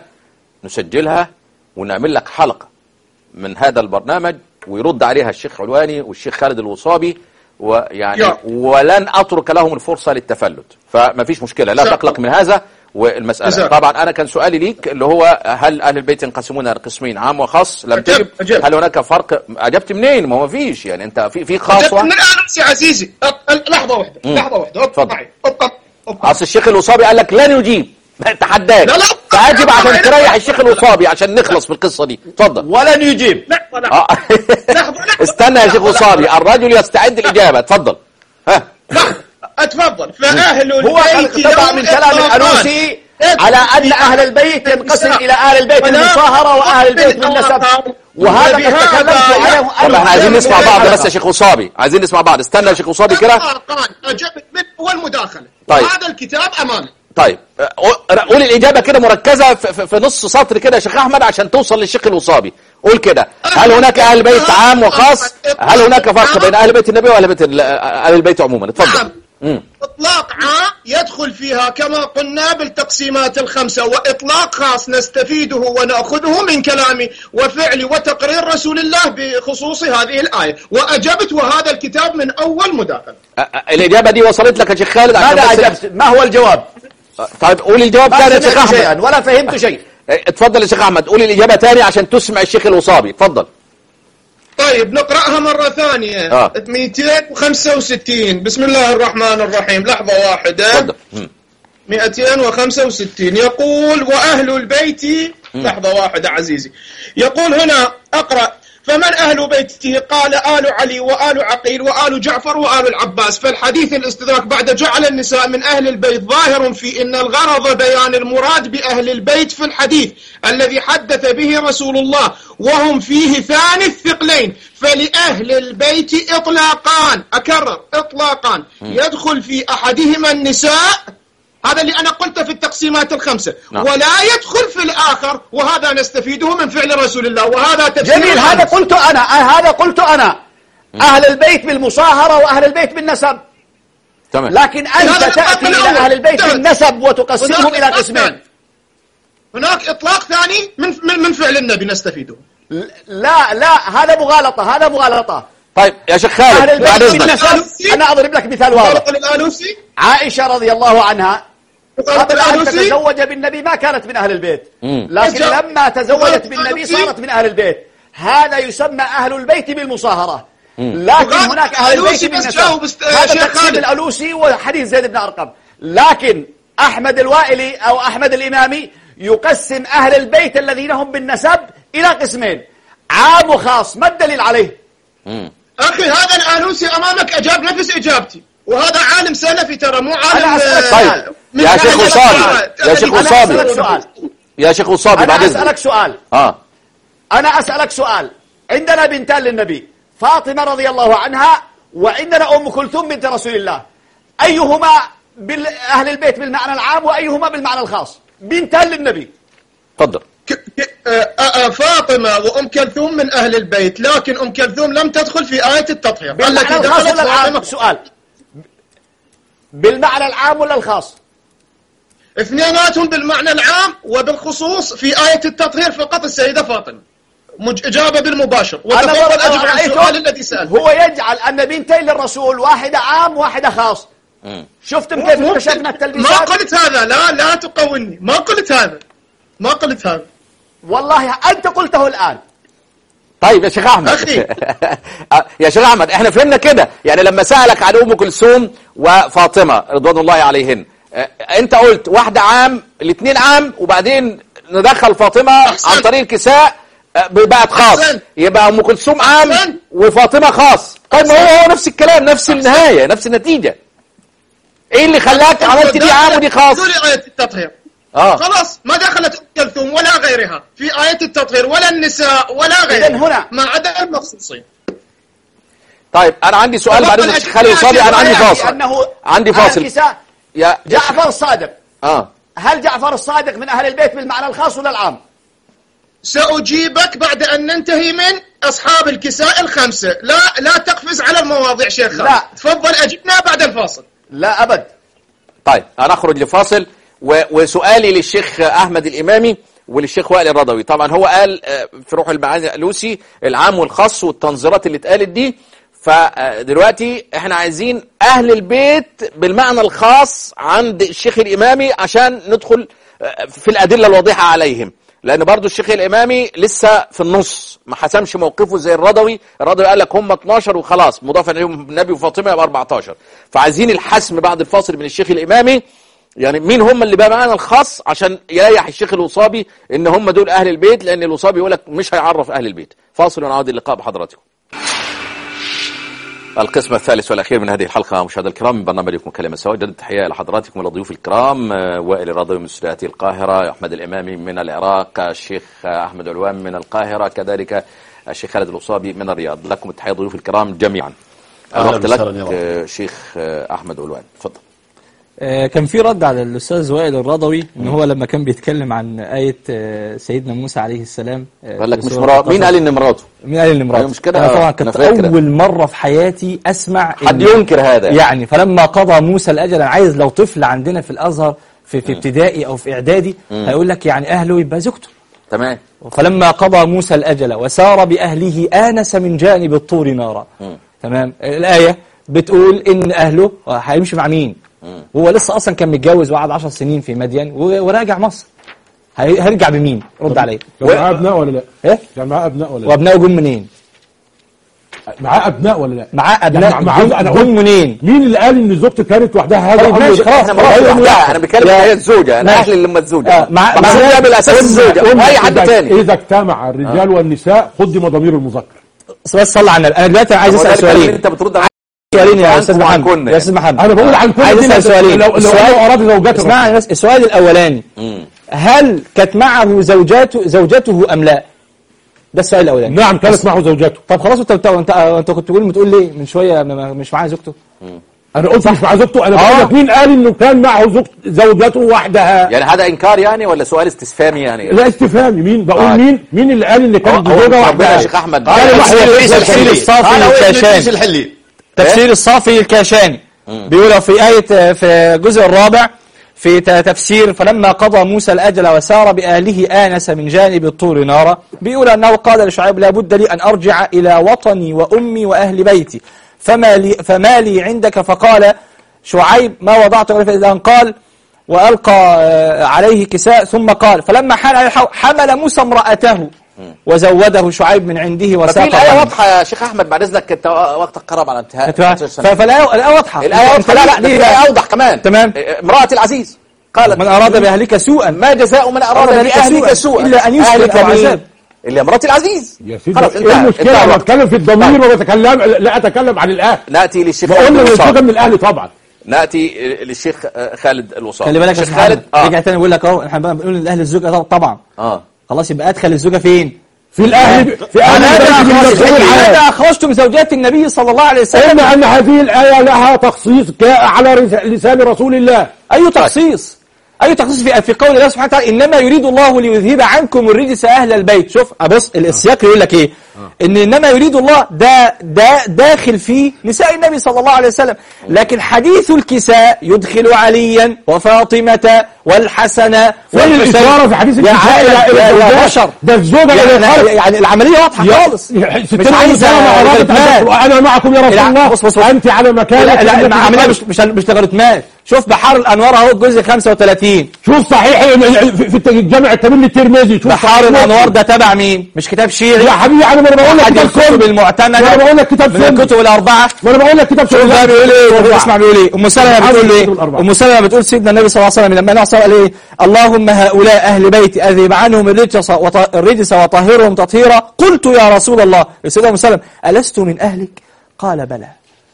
A: نسجلها ونعمل لك حلقة من هذا البرنامج ويرد عليها الشيخ علواني والشيخ خالد الوصابي، ويعني
E: يا.
A: ولن أترك لهم الفرصة للتفلت، فما فيش مشكلة، لا
E: جزاك
A: تقلق من هذا. والمسألة
E: جزاك.
A: طبعا أنا كان سؤالي ليك اللي هو هل أهل البيت ينقسمون إلى قسمين عام وخاص؟ لم
E: أجب.
A: تجب.
E: أجب.
A: هل هناك فرق؟ أجبت منين؟ ما هو فيش، يعني أنت في في خاص
E: من الآن يا عزيزي لحظة واحدة لحظة واحدة
A: اتفضل.
E: ابقى
A: اصل الشيخ الوصابي قال لك لن يجيب تحداك،
E: لا لا
A: فاجب عشان تريح الشيخ الوصابي عشان نخلص في القصة دي. اتفضل.
D: ولن يجيب.
E: لحظة لحظة
A: آه.
E: لحظة
A: استنى يا شيخ وصابي، الرجل يستعد الإجابة. اتفضل. ها
E: اتفضل. فأهل
D: هو اقتطع من كلام الألوسي على أن أهل البيت ينقسم إلى أهل البيت بالمصاهرة وأهل البيت بالنسب، وهذا قد تكلمت عليه.
A: طب احنا عايزين نسمع بعض بس يا شيخ وصابي، عايزين نسمع بعض. استنى يا شيخ وصابي كده.
E: أجبت من أول مداخلة.
A: طيب.
E: هذا الكتاب أمامي.
A: طيب قول الإجابة كده مركزة في, في نص سطر كده يا شيخ أحمد عشان توصل للشيخ الوصابي. قول كده، هل هناك أهل بيت عام وخاص؟ هل هناك فرق بين أهل بيت النبي وأهل بيت أهل البيت عموما؟ اتفضل.
E: نعم. إطلاق عام يدخل فيها كما قلنا بالتقسيمات الخمسة، وإطلاق خاص نستفيده ونأخذه من كلامي وفعل وتقرير رسول الله بخصوص هذه الآية، وأجبت وهذا الكتاب من أول مداخلة.
A: الإجابة دي وصلت لك يا شيخ خالد؟
D: ماذا أجبت؟ ما هو الجواب؟
A: طيب قول الجواب ثاني يا شيخ أحمد.
D: شيئا ولا فهمت شيء.
A: اتفضل يا شيخ أحمد، قول الإجابة ثاني عشان تسمع الشيخ الوصابي. اتفضل.
E: طيب نقرأها مرة ثانية.
A: آه.
E: مئتين وخمسة وستين. بسم الله الرحمن الرحيم. لحظة واحدة.
A: اتفضل.
E: مئتين وخمسة وستين يقول وأهل البيت. لحظة واحدة عزيزي. يقول هنا أقرأ: فمن أهل بيته؟ قال آل علي وآل عقيل وآل جعفر وآل العباس. فالحديث الاستدراك بعد جعل النساء من أهل البيت ظاهر في أن الغرض بيان المراد بأهل البيت في الحديث الذي حدث به رسول الله، وهم فيه ثاني الثقلين. فلأهل البيت إطلاقان، أكرر إطلاقان، يدخل في أحدهما النساء، هذا اللي أنا قلته في التقسيمات الخمسة. نعم. ولا يدخل في الآخر، وهذا نستفيده من فعل رسول الله، وهذا تفسير.
D: جميل. هذا قلت أنا هذا قلت أنا أهل البيت بالمصاهرة وأهل البيت بالنسب.
A: تمام.
D: لكن أنت تأتي إلى أهل البيت بالنسب وتقسمهم إلى قسمين.
E: هناك إطلاق ثاني من من فعل النبي نستفيده.
D: لا لا هذا مغالطة، هذا مغالطة.
A: طيب يا شيخ خالد بعد إذنك
D: أنا أضرب لك مثال واضح.
E: الآلوسي
D: عائشة رضي الله عنها قبل أن تتزوج بالنبي ما كانت من أهل البيت، لكن لما تزوجت بالنبي صارت من أهل البيت. هذا يسمى أهل البيت بالمصاهرة. لكن هناك أهل البيت بالنسب. هذا تقسيم الألوسي وحديث زيد بن أرقم. لكن أحمد الوائلي أو أحمد الإمامي يقسم أهل البيت الذين هم بالنسب إلى قسمين، عام وخاص. ما الدليل عليه؟
E: أخي هذا الآلوسي أمامك أجاب نفس إجابتي، وهذا عالم سلفي ترى، مو عالم.
A: طيب يا شيخ وصابي يا شيخ وصابي يا شيخ وصابي بعد
D: إذنك أنا أسألك سؤال.
A: آه.
D: أنا أسألك سؤال. عندنا بنتان للنبي، فاطمة رضي الله عنها وعندنا أم كلثوم بنت رسول الله، أيهما أهل البيت بالمعنى العام وأيهما بالمعنى الخاص؟ بنتان للنبي.
A: تفضل.
E: فاطمة وأم كلثوم من أهل البيت، لكن أم كلثوم لم تدخل في آية التطهير.
D: بالمعنى الخاص ولا العام؟ سؤال. بالمعنى العام ولا الخاص؟
E: اثنيناتهم بالمعنى العام وبالخصوص في آية التطهير فقط السيدة فاطمة. إجابة بالمباشر.
D: وتفضل أجب عن السؤال الذي سأله. هو يجعل أن بنتين للرسول واحدة عام واحدة خاص. شفتم كيف اكتشفنا التلبيسات؟
E: ما قلت هذا، لا لا تقولني، ما قلت هذا ما قلت هذا
D: والله أنت قلته الآن.
A: طيب يا شيخ أحمد
E: أخي
A: يا شيخ أحمد احنا فهمنا كده، يعني لما سألك عن أم كلثوم وفاطمة رضوان الله عليهن، انت قلت واحدة عام الاثنين عام وبعدين ندخل فاطمة أحسن. عن طريق الكساء بقت خاص. أحسن. يبقى أم كلثوم عام أحسن. وفاطمة خاص. طيب ما هو هو نفس الكلام، نفس أحسن. النهاية نفس النتيجة. ايه اللي خلاك عملت دي عام ودي خاص؟
E: آية التطهير
A: آه.
E: خلاص ما دخلت أم كلثوم ولا غيرها في آية التطهير ولا النساء ولا غيرها
D: هنا
E: ما عدا المخصوصين.
A: طيب أنا عندي سؤال بعد الشيخ خالد وصابي. أنا عندي فاصل عندي فاصل
D: يا جعفر الصادق.
A: آه.
D: هل جعفر الصادق من أهل البيت بالمعنى الخاص ولا العام؟
E: سأجيبك بعد أن ننتهي من أصحاب الكساء الخمسة. لا لا تقفز على المواضيع شيخ.
D: لا
E: تفضل أجبنا بعد الفاصل.
D: لا أبد.
A: طيب أنا أخرج لفاصل وسؤالي للشيخ أحمد الإمامي وللشيخ وائل الرضوي. طبعا هو قال في روح المعاني الألوسي العام والخاص والتنظيرات اللي اتقالت دي، فدلوقتي احنا عايزين أهل البيت بالمعنى الخاص عند الشيخ الإمامي عشان ندخل في الأدلة الواضحة عليهم. لأن برضو الشيخ الإمامي لسه في النص ما حسمش موقفه زي الرضوي. الرضوي قال لك هم اتناشر وخلاص، مضاف إليهم النبي وفاطمة يبقى أربعتاشر. فعايزين الحسم بعد الفاصل من الشيخ الإمامي، يعني مين هم اللي بقى معانا الخاص عشان يريح الشيخ الوصابي ان هم دول أهل البيت، لأن الوصابي يقول لك مش هيعرف أهل البيت. فاصل ونعود اللقاء بحضراتكم. القسم الثالث والأخير من هذه الحلقة مشاهدينا الكرام من برنامجكم كلمة سواء. جدد التحية لحضراتكم ولضيوف الكرام، وائل الرضوي من استوديوهات القاهرة، أحمد الإمامي من العراق، الشيخ أحمد علوان من القاهرة، كذلك الشيخ خالد الوصابي من الرياض. لكم التحية ضيوف الكرام جميعا. الوقت لك شيخ أحمد علوان، تفضل.
C: كان في رد على الأستاذ وائل الرضوي إن هو لما كان بيتكلم عن آية سيدنا موسى عليه السلام
A: قال لك مش مرات. مين قال إن مراته؟
C: مين قال إن مراته؟
A: مش كده.
C: أنا طبعا كنت أول مرة في حياتي أسمع
A: حد ينكر هذا
C: يعني. فلما قضى موسى الأجل، أنا عايز لو طفل عندنا في الأزهر في, في ابتدائي أو في إعدادي هيقول لك يعني أهله يبقى زوجته.
A: تمام.
C: فلما قضى موسى الأجل وسار بأهله آنس من جانب الطور نارا. تمام. الآية بتقول إن أهله هيمشي مع مين؟ هو لسه اصلا كان متجوز وقعد عشر سنين في مدين وراجع مصر. هيرجع بمين؟ رد عليه.
B: كان معاه ابناء ولا لا؟
C: ايه؟
B: كان معاه ابناء ولا لا؟
C: وابنائه جم منين؟
B: معاه ابناء ولا لا؟
C: معاه ابناء
B: يعني
C: جم منين؟
B: مين اللي قال ان زوجته كانت وحدها؟ هذا
C: ماشي خلاص.
A: انا بتكلم هي الزوجه، انا اهل اللي لما الزوجه
C: مع
A: مع بالاساس الزوجه واي حد ثاني.
B: اذا اجتمع الرجال والنساء قدم ضمير المذكر.
C: بس صلى على النبي. انا دلوقتي عايز اسال سؤالين.
A: انت بترد على
C: سؤالين يا استاذ محمد. يا استاذ محمد
B: انا بقول عن كل
C: عايز اسال سؤالين.
B: لو لو اراد زوجته.
C: اسمعني بس. السؤال الاولاني، هل كانت معه زوجاته زوجته ام لا؟ ده السؤال الاولاني.
B: نعم كانت معه زوجته.
C: طب خلاص. انت انت انت كنت بتقول بتقول ليه من شويه مش معاه زوجته؟
B: انا قلت مش مع زوجته. انا بقول لك مين قال انه كان معه زوجته وحدها؟
A: يعني هذا انكار يعني ولا سؤال استفهامي يعني؟
B: لا استفهامي. مين بقول آه. مين مين اللي قال ان كانت زوجه واحده؟
A: يا شيخ احمد
C: تفسير الصافي الكاشاني. تفسير الصافي الكاشاني بيقول في آية في الجزء الرابع في تفسير فلما قضى موسى الأجل وسار بأهله آنس من جانب الطور نارا، بيقول أنه قال لشعيب لا بد لي أن أرجع إلى وطني وأمي وأهل بيتي فما لي, فما لي عندك. فقال شعيب ما وضعت إلا أن قال وألقى عليه كساء ثم قال فلما حان عليه الحول حمل موسى امرأته وزوده شعيب من عنده وساق.
A: الآية واضحة يا شيخ أحمد. بعد إذنك أنت وقتك قرب على انتهاء.
C: فالآية واضحة.
A: الآية واضحة. لا لا دي الآية أوضح كمان.
C: تمام.
A: امرأة العزيز قالت
C: من أراد بأهلك سوءا
A: ما جزاء من أراد بأهلك سوءا
C: إلا أن يسجن أو عذاب.
A: اللي امرأة العزيز.
B: يا سيدي ايه المشكلة؟ انا بتكلم في الضمير وما بتكلم لا اتكلم عن الاهل.
A: ناتي للشيخ
B: وقلنا الزوجة من الاهل طبعا.
A: ناتي للشيخ خالد الوصابي.
C: خلي بالك يا شيخ خالد رجع تاني بيقول لك اهو احنا بنقول الاهل الزوجة طبعا. اه خلاص يبقى ادخل الزوجة فين؟
B: في الاهل. في اهل.
C: ماذا اخرجتم زوجات النبي صلى الله عليه وسلم؟
B: قلنا ان هذه الايه لها تخصيص على لسان رسول الله.
C: اي تخصيص؟ أي تخصيص في في قول الله سبحانه وتعالى إنما يريد الله ليذهب عنكم الرجس أهل البيت. شوف أبص السياق يقول لك إيه؟ إن إنما يريد الله ده ده داخل فيه نساء النبي صلى الله عليه وسلم، لكن حديث الكساء يدخل عليا وفاطمة والحسن
B: والحسين. في حديث الكساء
C: يا بشر
B: ده الزوجة
C: يعني, يعني العملية واضحة خالص.
B: مش عايزة أنا معكم يا رسول الله.
C: بص بص
B: أنت على مكانك.
C: لا لا العملية مش مش مش لغريتمات. شوف بحار الأنوار أهو الجزء خمسة وثلاثين.
B: شوف صحيح في الجامع التميمي الترمذي.
C: بحار الأنوار ده تبع مين؟ مش كتاب شيعي
B: يا حبيبي. أنا ما بقول لك كتاب
C: الكتب المعتمدة.
B: أنا بقول لك كتاب
C: من الكتب الأربعة.
B: وأنا بقول لك كتاب
C: شوف ده بيقول إيه؟ اسمع بيقول إيه؟ أم سلمة بتقول إيه؟ أم سلمة بتقول سيدنا النبي صلى الله عليه وسلم لما نحصل قال إيه؟ اللهم هؤلاء أهل بيتي أذهب عنهم الرجس الرجس وطهرهم تطهيرا. قلت يا رسول الله سيدنا أم سلمة ألست من أهلك؟ قال بلى.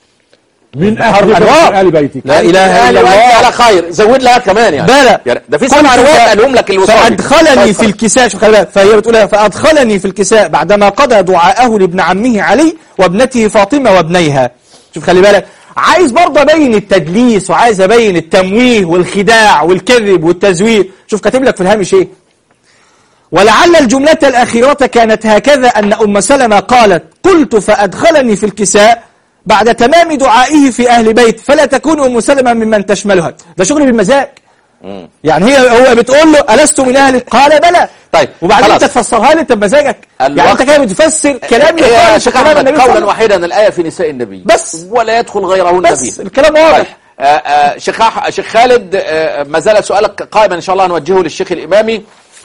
B: من أهل بيتك.
C: لا إله إلا الله
A: على خير. زود لها كمان يعني.
C: بلى.
A: يعني ده في سبع روايات قالهم لك الوصابي.
C: فأدخلني في الكساء. شوف خلي بالك. فهي بتقول فأدخلني في الكساء بعدما قضى دعاءه لابن عمه علي وابنته فاطمة وابنيها. شوف خلي بالك. عايز برضه أبين التدليس وعايز أبين التمويه والخداع والكذب والتزوير. شوف كاتب لك في الهامش إيه؟ ولعل الجملة الأخيرة كانت هكذا أن أم سلمة قالت قلت فأدخلني في الكساء بعد تمام دعائه في أهل بيت فلا تكون أم سلمة ممن تشملها. ده شغل بالمزاج. يعني هي هو بتقول له ألست من أهلك؟ قال بلى.
A: طيب
C: وبعدين انت تفسرها لي انت بمزاجك. يعني انت كده بتفسر كلام
A: يا شيخ احمد قولا واحدا الآية في نساء النبي
C: بس
A: ولا يدخل غيرهن
C: بس
A: فيه.
C: الكلام واضح.
A: آه آه شيخ شيخ خالد آه ما زال سؤالك قائما ان شاء الله نوجهه للشيخ الإمامي.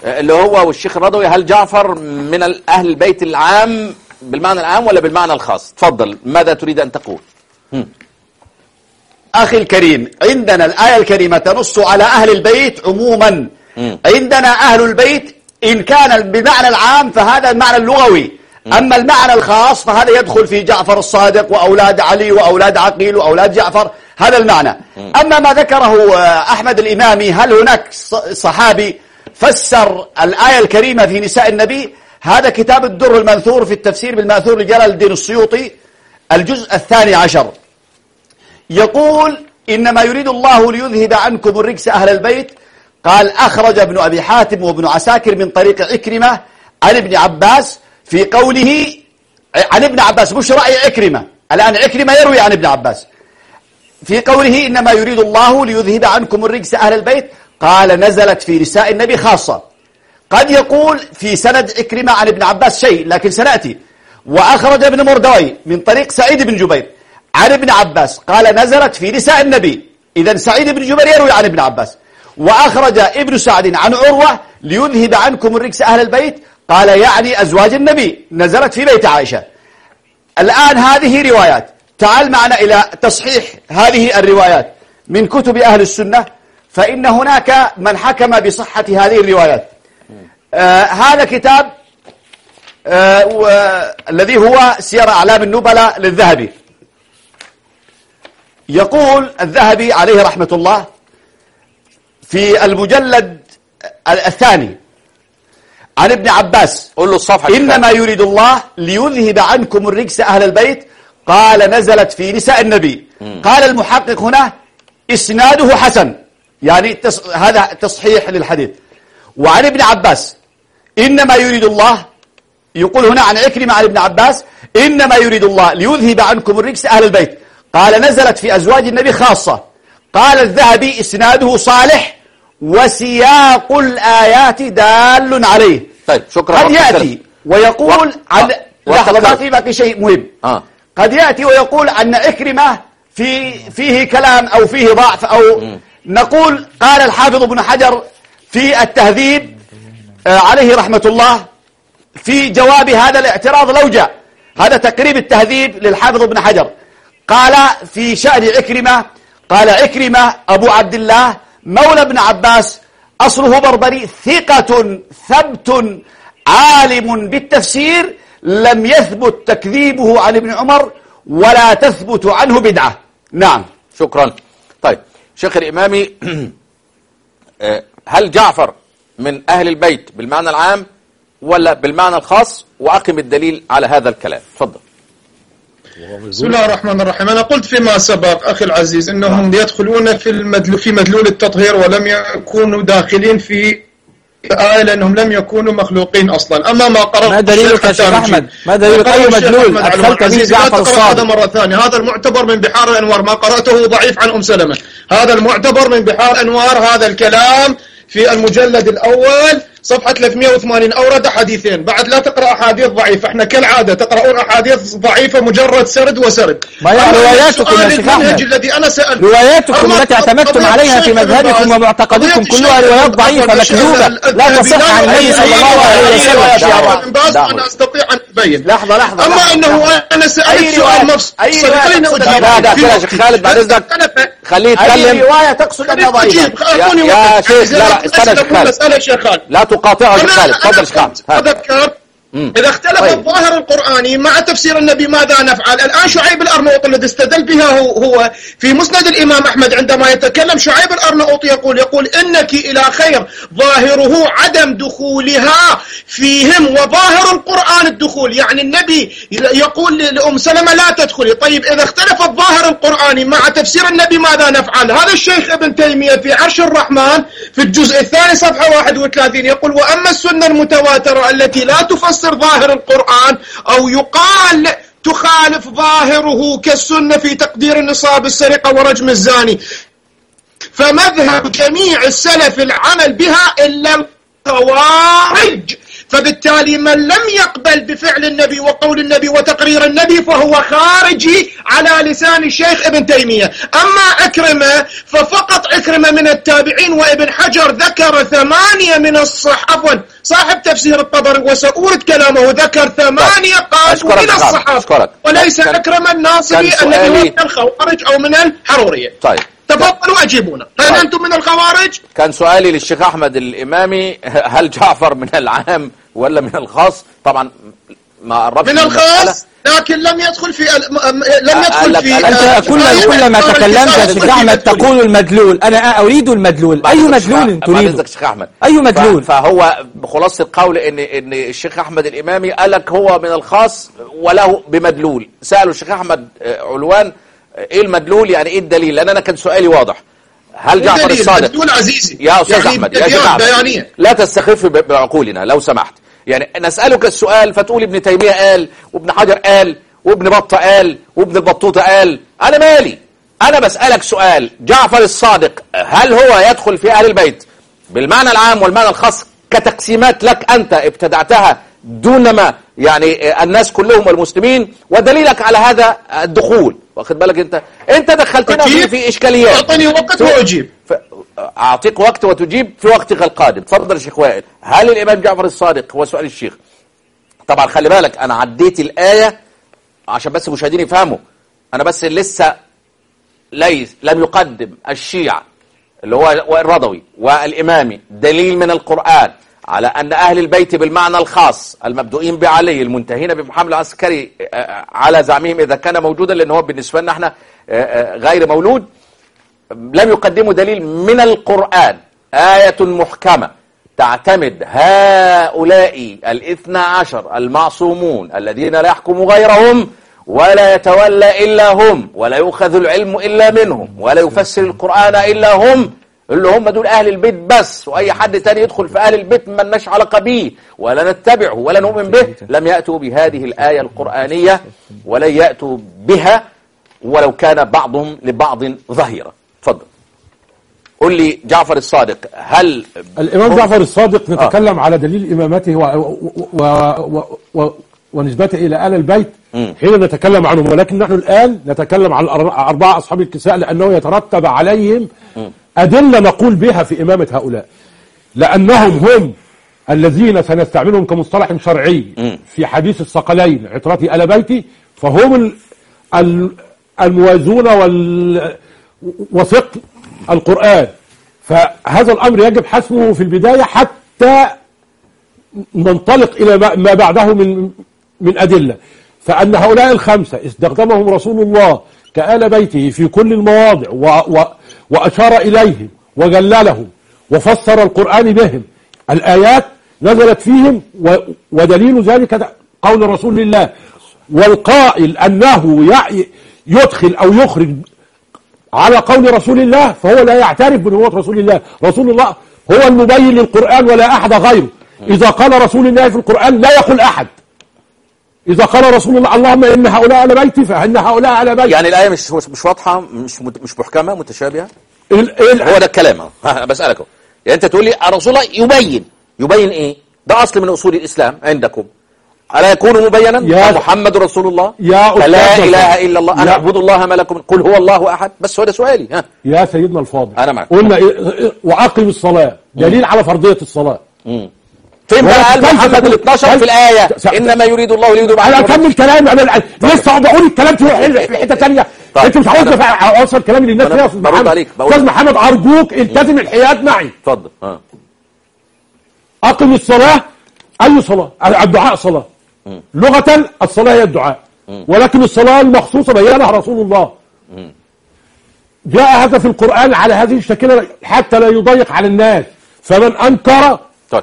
A: اللي هو والشيخ الرضوي، هل جعفر من أهل البيت العام بالمعنى العام ولا بالمعنى الخاص؟ تفضل، ماذا تريد أن تقول؟ هم.
D: أخي الكريم، عندنا الآية الكريمة تنص على أهل البيت عموما. م. عندنا أهل البيت إن كان بالمعنى العام فهذا المعنى اللغوي، م. أما المعنى الخاص فهذا يدخل في جعفر الصادق وأولاد علي وأولاد عقيل وأولاد جعفر، هذا المعنى. م. أما ما ذكره أحمد الإمامي، هل هناك صحابي فسر الآية الكريمة في نساء النبي؟ هذا كتاب الدر المنثور في التفسير بالماثور لجلال الدين السيوطي الجزء الثاني عشر، يقول إنما يريد الله ليذهب عنكم الرجس أهل البيت. قال أخرج ابن أبي حاتم وابن عساكر من طريق عكرمة عن ابن عباس في قوله عن ابن عباس، مش رأي عكرمة، الآن عكرمة يروي عن ابن عباس في قوله إنما يريد الله ليذهب عنكم الرجس أهل البيت، قال نزلت في نساء النبي خاصة. قد يقول في سند عكرمة عن ابن عباس شيء، لكن سنأتي. وأخرج ابن مردوي من طريق سعيد بن جبير عن ابن عباس قال نزلت في نساء النبي، إذن سعيد بن جبير يروي عن ابن عباس. وأخرج ابن سعد عن عروة ليذهب عنكم الرجس أهل البيت، قال يعني أزواج النبي، نزلت في بيت عائشة. الآن هذه روايات، تعال معنا إلى تصحيح هذه الروايات من كتب أهل السنة، فإن هناك من حكم بصحة هذه الروايات. آه هذا كتاب آه الذي هو سير أعلام النبلاء للذهبي. يقول الذهبي عليه رحمة الله في المجلد الثاني عن ابن عباس،
A: قل له الصفحة،
D: إنما يريد الله ليذهب عنكم الرجس أهل البيت، قال نزلت في نساء النبي. م. قال المحقق هنا إسناده حسن، يعني تص... هذا تصحيح للحديث. وعن ابن عباس إنما يريد الله، يقول هنا عن عكرمة عن ابن عباس إنما يريد الله ليذهب عنكم الرجس أهل البيت، قال نزلت في أزواج النبي خاصة. قال الذهبي إسناده صالح وسياق الآيات دال عليه.
A: طيب شكرا.
D: قد يأتي ويقول و... عن لحظة باقي باقي شيء مهم. آه. قد يأتي ويقول أن عكرمة في فيه كلام أو فيه ضعف، أو م. نقول قال الحافظ ابن حجر في التهذيب آه عليه رحمة الله في جواب هذا الاعتراض لو جاء، هذا تقريب التهذيب للحافظ ابن حجر، قال في شأن عكرمة، قال عكرمة أبو عبد الله مولى ابن عباس أصله بربري، ثقة ثبت عالم بالتفسير، لم يثبت تكذيبه عن ابن عمر ولا تثبت عنه بدعة. نعم
A: شكرا. طيب شيخ الإمامي، هل جعفر من أهل البيت بالمعنى العام ولا بالمعنى الخاص؟ وأقم الدليل على هذا الكلام، تفضل.
E: بسم الله الرحمن الرحيم. أنا قلت فيما سبق أخي العزيز أنهم يدخلون في المدلول في مدلول التطهير ولم يكونوا داخلين في آية لأنهم لم يكونوا مخلوقين أصلا. أما ما قرأت
C: ما دليلك يا شيخ أحمد؟ ما دليلك أي مدلول أدخلت به جعفر الصادق؟
E: هذا مرة ثانية، هذا المعتبر من بحار الأنوار، ما قرأته ضعيف عن أم سلمة، هذا المعتبر من بحار الأنوار، هذا الكلام في المجلد الأول صفحة ثلاثمئة وثمانين أورد حديثين. بعد لا تقرأ أحاديث ضعيفة، احنا كالعادة تقرؤون أحاديث ضعيفة مجرد سرد وسرد.
C: ما هي رواياتكم يا شيخ أحمد؟
E: الذي أنا سألت،
C: رواياتكم التي اعتمدتم عليها في مذهبكم ومعتقدكم كلها روايات ضعيفة مكذوبة لا تصح عن النبي صلى الله عليه وسلم.
E: أنا أستطيع أن أبين.
D: لحظة لحظة.
E: أما أنه أنا سألت سؤال مفصل، أين أجيب؟
A: لا لا كده يا شيخ خالد بعد إذنك خليه يتكلم.
D: أي رواية تقصد أنها ضعيفة؟
A: يا شيخ لا استنى شيخ خالد، لا تقاطعه شيخ خالد، تفضل شيخ خالد.
E: أذكر إذا اختلف طيب. الظاهر القرآني مع تفسير النبي ماذا نفعل؟ الآن شعيب الأرناؤوطي الذي استدل بها هو, هو في مسند الإمام أحمد عندما يتكلم شعيب الأرناؤوطي يقول يقول إنك إلى خير، ظاهره عدم دخولها فيهم وظاهر القرآن الدخول، يعني النبي يقول لأم سلمة لا تدخلي. طيب إذا اختلف الظاهر القرآني مع تفسير النبي ماذا نفعل؟ هذا الشيخ ابن تيمية في عرش الرحمن في الجزء الثاني صفحة واحد وثلاثين يقول وأما السنة المتواترة التي لا تفسر ظاهر القرآن أو يقال تخالف ظاهره كالسنة في تقدير النصاب السرقة ورجم الزاني، فمذهب جميع السلف العمل بها إلا الخوارج فبالتالي من لم يقبل بفعل النبي وقول النبي وتقرير النبي فهو خارجي على لسان الشيخ ابن تيمية. أما عكرمة ففقط عكرمة من التابعين، وابن حجر ذكر ثمانية من الصح عفوا صاحب تفسير الطبري وسأورد كلامه ذكر ثمانية قالوا من الصحابة وليس عكرمة الناصري الذي هو من الخوارج أو من الحرورية.
A: طيب
E: تفضلوا أجيبونا، هل طيب. أنتم من الخوارج؟
A: كان سؤالي للشيخ أحمد الإمامي هل جعفر من العام ولا من الخاص؟ طبعا ما قربش
E: من الخاص لكن لم يدخل في لم يدخل في
C: أنت كل كلما تكلمت يا شيخ أحمد تقول المدلول. أنا أريد المدلول. أي مدلول تريد؟
A: شيخ أحمد
C: أي مدلول؟
A: فهو بخلاصة القول إن إن الشيخ أحمد الإمامي قال لك هو من الخاص وله بمدلول. سألوا الشيخ أحمد علوان ايه المدلول، يعني ايه الدليل؟ لان انا كان سؤالي واضح. هل جعفر الصادق
E: مدلول عزيزي
A: يا استاذ يعني احمد يا شيخ
E: احمد
A: لا تستخف بعقولنا لو سمحت. يعني نسالك السؤال فتقول ابن تيميه قال وابن حجر قال وابن بطه قال وابن البطوطه قال. انا مالي؟ انا بسالك سؤال. جعفر الصادق هل هو يدخل في اهل البيت بالمعنى العام والمعنى الخاص كتقسيمات لك انت ابتدعتها دونما يعني الناس كلهم والمسلمين، ودليلك على هذا الدخول؟ واخد بالك انت انت دخلتنا في, في اشكاليات.
E: اعطني وقت واجيب.
A: اعطيك وقت وتجيب في وقتك القادم. تفضل يا شيخ وائل. هل الامام جعفر الصادق هو سؤال الشيخ؟ طبعا خلي بالك انا عديت الايه عشان بس المشاهدين يفهموا. انا بس لسه ليس لم يقدم الشيعة اللي هو الرضوي والامامي دليل من القرآن على أن أهل البيت بالمعنى الخاص المبدوئين بعلي المنتهين بمحمد العسكري على زعمهم إذا كان موجودا، لأن هو بالنسبة لنا احنا غير مولود. لم يقدموا دليل من القرآن آية محكمة تعتمد هؤلاء الاثنى عشر المعصومون الذين لا يحكم غيرهم ولا يتولى إلا هم ولا يؤخذ العلم إلا منهم ولا يفسر القرآن إلا هم، اللي هم دول أهل البيت بس، وأي حد تاني يدخل في أهل البيت ما لناش علاقة بيه ولا نتبعه ولا نؤمن به. لم يأتوا بهذه الآية القرآنية ولن يأتوا بها ولو كان بعضهم لبعض ظهيرا. تفضل قل لي جعفر الصادق هل
B: الإمام جعفر الصادق نتكلم آه. على دليل إمامته و... و... و... و... ونسبته إلى آل البيت م. حين نتكلم عنهم، ولكن نحن الآن نتكلم عن أربعة أصحاب الكساء لأنه يترتب عليهم م. أدلة نقول بها في إمامة هؤلاء، لأنهم هم الذين سنستعملهم كمصطلح شرعي في حديث الثقلين عترتي آل بيتي، فهم الموازون وثقل القرآن. فهذا الأمر يجب حسمه في البداية حتى ننطلق إلى ما بعده من من أدلة. فأن هؤلاء الخمسة استخدمهم رسول الله كآل بيته في كل المواضع و و وأشار إليهم وجللهم وفسر القرآن بهم. الآيات نزلت فيهم ودليل ذلك قول رسول الله. والقائل أنه يدخل أو يخرج على قول رسول الله فهو لا يعترف بنبوة رسول الله. رسول الله هو المبين للقرآن ولا أحد غيره. إذا قال رسول الله في القرآن لا يقول أحد. إذا قال رسول الله اللهم إن هؤلاء على بيتي فإن هؤلاء على بيتي.
A: يعني الآية مش مش واضحة، مش مش محكمة، متشابهة.
B: ال ال
A: هو ده الكلام اهو. بسألك اهو. يعني أنت تقول لي رسول الله يبين يبين إيه؟ ده أصل من أصول الإسلام عندكم. ألا يكون مبينا؟ يا محمد رسول الله.
B: يا
A: لا إله إلا الله. أنا أعبد الله ما لكم. قل هو الله أحد. بس هو ده سؤالي. ها.
B: يا سيدنا الفاضل.
A: أنا معك.
B: قلنا وأقم الصلاة دليل على فرضية الصلاة.
A: مم. فين بقى قال محمد ال اثناشر في الآية إنما يريد الله ليذهب عنكم.
B: أنا أكمل كلامي. أنا لسه بقول الكلام في حتة ثانية. أنت مش عاوز أوصل كلامي للناس يا أستاذ
A: محمد. عليك
B: أستاذ محمد أرجوك التزم الحياد معي.
A: اتفضل. اه
B: أقم الصلاة. أي صلاة؟ الدعاء صلاة. لغة الصلاة هي الدعاء، ولكن الصلاة المخصوصة بيانها رسول الله. جاء هذا في القرآن على هذه الشكلة حتى لا يضيق على الناس. فمن أنكر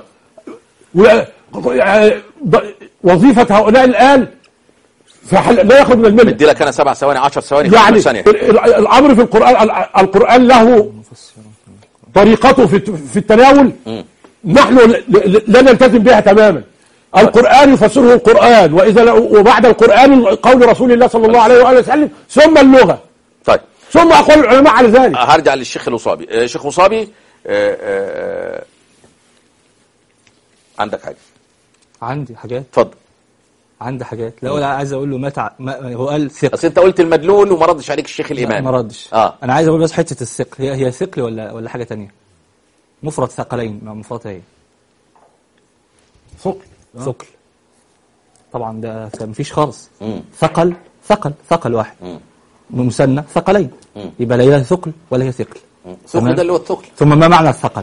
B: وظيفة هؤلاء طيب. الآن لا يخرج من الملة.
A: بدي لك أنا سبع ثواني عشر ثواني
B: يعني ثانية. الأمر في القرآن القرآن له طريقته في التناول م. نحن لا نلتزم بها تماما. القرآن يفسره القرآن، وإذا وبعد القرآن قول رسول الله صلى الله عليه وآله وسلم ثم اللغة.
A: طيب
B: ثم أقوال العلماء على ذلك.
A: هرجع للشيخ الوصابي. الشيخ الوصابي عندك حاجة؟
C: عندي حاجات
A: اتفضل.
C: عندي حاجات لو انا عايز اقول له ما, تع... ما هو قال ثقل.
A: اصل انت قلت المدلول وما ردش عليك الشيخ الامام.
C: ما ردش.
A: اه
C: انا عايز اقول بس حته الثقل هي هي ثقل ولا ولا حاجه ثانيه؟ مفرد ثقلين، ما مفردها ايه؟
B: ثقل.
C: ثقل طبعا ده مفيش خالص. ثقل ثقل ثقل واحد. مثنى ثقلين، يبقى لا هي ثقل ولا هي ثقل.
A: ثقل ده اللي هو الثقل.
C: ثم ما معنى الثقل؟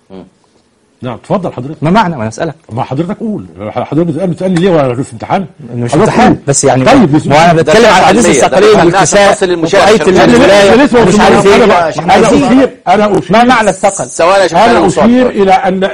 B: نعم اتفضل حضرتك.
C: ما معنى؟ وانا اسالك.
B: ما حضرتك قول، حضرتك بتسالني بتسالني ليه وانا في امتحان؟
C: مش امتحان بس يعني.
B: طيب
C: ما انا بتكلم عن حديث الثقلين والاكتساء وقايه الولايه مش عارف ايه.
B: انا اشير انا اشير
C: ما معنى الثقل؟
A: ثواني
B: انا اشير الى ان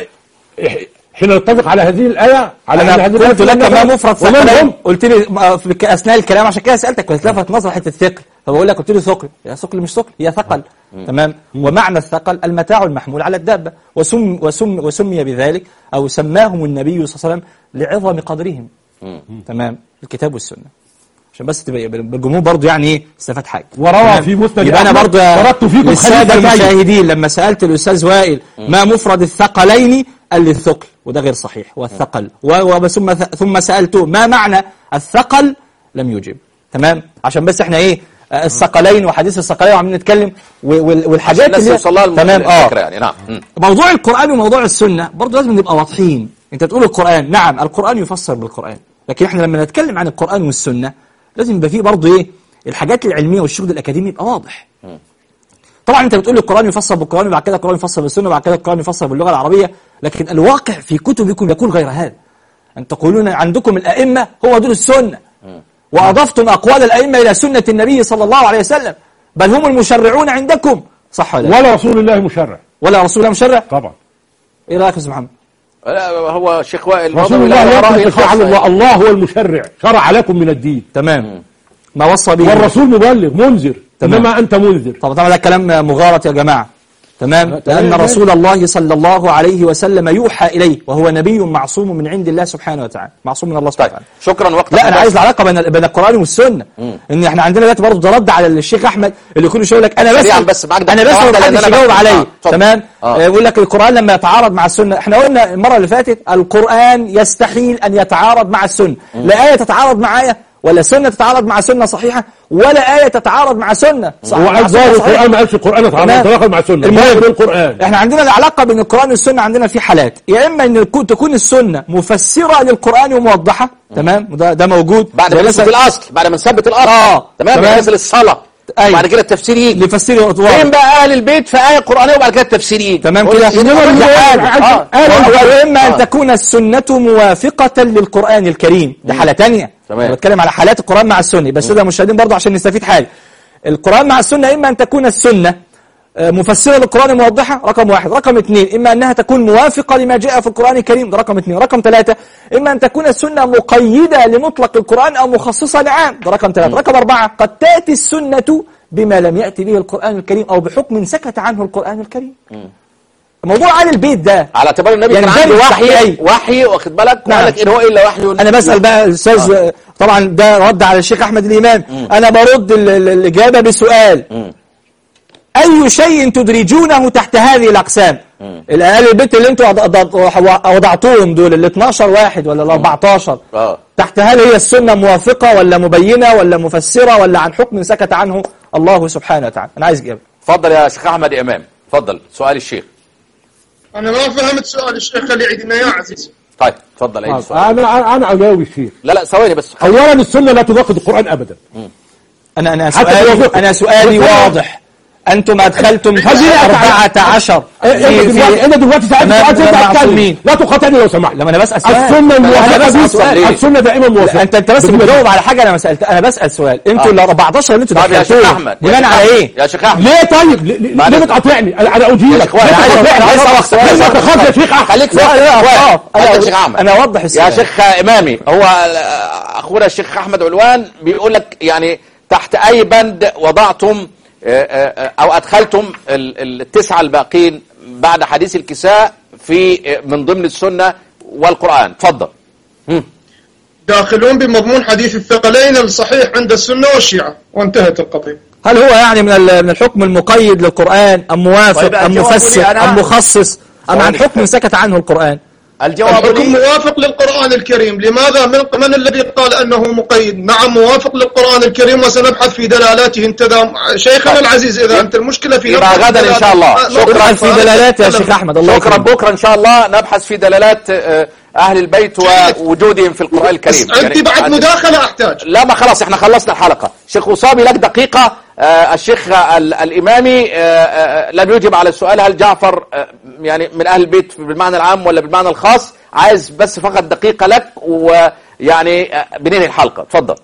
B: حين نتفق على هذه الايه على
C: انا قلت لك ما مفرد ثقلين، قلت لي في اثناء الكلام عشان كده سالتك كنت لفت نظر حته الثقل، فبقول لك قلت لي ثقل، يا ثقل مش ثقل هي ثقل. تمام. ومعنى الثقل المتاع المحمول على الدابه، وسم وسم وسمي بذلك او سماهم النبي صلى الله عليه وسلم لعظم قدرهم. تمام. الكتاب والسنه عشان بس تبقى بالجمهور برضو يعني ايه استفاد حاجه.
B: وروى في مسند
C: يبقى انا برضو
B: تركت فيكم
C: الساده المشاهدين لما سالت الاستاذ وائل ما مفرد الثقلين قال لي الثقل، وده غير صحيح والثقل. وثم ثم سالته ما معنى الثقل لم يجب. تمام. عشان بس احنا ايه الثقلين وحديث الثقلين وعمالين نتكلم والحاجات اللي
A: تمام. اه يعني نعم.
C: موضوع القرآن وموضوع السنة برضه لازم نبقى واضحين. انت تقول القرآن، نعم القرآن يفسر بالقرآن، لكن احنا لما نتكلم عن القرآن والسنة لازم يبقى فيه برضه ايه الحاجات العلمية والشغل الأكاديمي يبقى واضح. طبعا انت بتقول القرآن يفسر بالقرآن وبعد كده القرآن يفسر بالسنة وبعد كده القرآن يفسر باللغة العربية، لكن الواقع في كتبكم يقول غير هذا. أن تقولون عندكم الأئمة هو دول السنة، وأضفتم أقوال الأئمة إلى سنة النبي صلى الله عليه وسلم، بل هم المشرعون عندكم. صح ولا
B: ولا رسول الله مشرع؟
C: ولا رسول الله مشرع؟
B: طبعا.
C: إيه رأيك يا أستاذ محمد؟
A: لا هو شيخ وائل
B: رسول الله يقول الله الله هو المشرع، شرع لكم من الدين.
C: تمام. ما وصى به
B: والرسول مبلغ منذر، إنما أنت منذر.
C: طبعا طبعا ده كلام مغالط يا جماعة. تمام. لأن رسول الله صلى الله عليه وسلم يوحى إليه وهو نبي معصوم من عند الله سبحانه وتعالى، معصوم من الله سبحانه وتعالى.
A: شكرا. وقت
C: لا أنا عايز العلاقة بين بين القرآن والسنة. مم. إن إحنا عندنا دلوقتي برضه رد على الشيخ أحمد اللي كل شوية يقول لك أنا بس
A: بس
C: أنا بس ما حدش يجاوب عليا. تمام. يقول لك القرآن لما يتعارض مع السنة، إحنا قلنا المرة اللي فاتت القرآن يستحيل أن يتعارض مع السنة. لا آية تتعارض مع آية ولا سنة تتعارض مع سنة صحيحة ولا آية تتعارض مع سنة صحيحة.
B: هو عايز القرآن ما قالش القرآن يتعارض مع السنة. المهم القرآن
C: احنا عندنا العلاقة بين القرآن والسنة عندنا في حالات، يا إما أن تكون السنة مفسرة للقرآن وموضحة. تمام. ده ده موجود
A: بعد ما نثبت الأصل، بعد ما نثبت الأصل.
C: اه
A: تمام. ننزل الصلاة.
C: أيوة.
A: بعد كده التفسير يجي
C: لفسير اطوار.
A: فين بقى اهل البيت في آية قرآنية وبعد كده التفسير يجي.
C: تمام كده. واما ان تكون السنة موافقة للقرآن الكريم، ده حالة تانية. انا بتكلم على حالات القرآن مع السنة، بس ده مشاهدين برضه عشان نستفيد حاجة. القرآن مع السنة اما ان تكون السنة مفسرة للقرآن موضحة، رقم واحد. رقم اثنين اما انها تكون موافقة لما جاء في القرآن الكريم، ده رقم اثنين. رقم ثلاثة اما ان تكون السنة مقيدة لمطلق القرآن او مخصصة لعام، ده رقم ثلاثة. رقم أربعة قد تأتي السنة بما لم يأتي به القرآن الكريم أو بحكم سكت عنه القرآن الكريم. موضوع آل البيت ده
A: على اعتبار النبي كان عنده وحي وحي واخد بالك وقال لك إن هو إلا وحي.
C: أنا بسأل بقى الأستاذ آه. طبعا ده رد على الشيخ أحمد الإمام. م. أنا برد الإجابة بسؤال. م. أي شيء تدرجونه تحت هذه الأقسام؟ آل البيت اللي أنتوا وضعتوهم دول ال اثناشر واحد ولا ال أربعتاشر آه. تحت هل هي السنة موافقة ولا مبينة ولا مفسرة ولا عن حكم سكت عنه الله سبحانه وتعالى؟ أنا عايز إجابة.
A: اتفضل يا شيخ أحمد إمام، اتفضل سؤال الشيخ.
E: أنا ما فهمت سؤال الشيخ اللي عيدنا يا عزيز.
A: طيب اتفضل عيد السؤال.
B: أنا أنا أجاوب الشيخ.
A: لا لا ثواني بس.
B: أولا السنة لا تناقض القرآن أبدا.
C: م. أنا أنا سؤالي أنا سؤالي واضح. أنتم أدخلتم أربعة عشر.
B: أنا دلوقتي سألت سؤال لا تقاطعني لو سمحت.
C: لما أنا بسأل سؤال.
B: السنة موافقة. السنة دائما موافقة.
C: أنت أنت بس بتجاوب على حاجة أنا ما سألت. أنا بسأل سؤال. أنتوا ال أربعتاشر اللي أنتوا
A: دخلتوهم
C: بناء على إيه؟
A: يا شيخ أحمد.
B: ليه طيب؟ ليه بتقاطعني؟ أنا أجيبك.
C: أنا عايز أوضح سؤال.
B: ليه تخاف يا شيخ أحمد؟
A: خليك سؤال.
C: أنا أوضح السؤال.
A: يا شيخ إمامي هو أخونا الشيخ أحمد علوان بيقول لك يعني تحت أي بند وضعتم أو أدخلتم التسعة الباقين بعد حديث الكساء في من ضمن السنة والقرآن؟ تفضل.
E: داخلون بمضمون حديث الثقلين الصحيح عند السنة والشيعة وانتهت القضية.
C: هل هو يعني من من الحكم المقيد للقرآن أم موافق أم مفسر أم مخصص أم عن حكم سكت عنه القرآن؟
D: الجواب
E: الحكم
D: لي
E: موافق للقرآن الكريم. لماذا؟ من, من الذي قال أنه مقيد؟ نعم موافق للقرآن الكريم، وسنبحث في دلالاته. انتدى شيخنا العزيز، إذا أنت المشكلة في
A: يبقى غدا إن شاء الله.
C: شكرا في دلالات يا شيخ أحمد. الله
A: شكرا. بكرة إن شاء الله نبحث في دلالات أهل البيت ووجودهم في القرآن الكريم.
E: عندي يعني بعد مداخلة أحتاج.
A: لا ما خلاص احنا خلصنا الحلقة. شيخ وصابي لك دقيقة. آه الشيخ الإمامي آه آه لم يجب على السؤال هل جعفر آه يعني من أهل البيت بالمعنى العام ولا بالمعنى الخاص. عايز بس فقط دقيقة لك ويعني آه بننهي الحلقة. تفضل.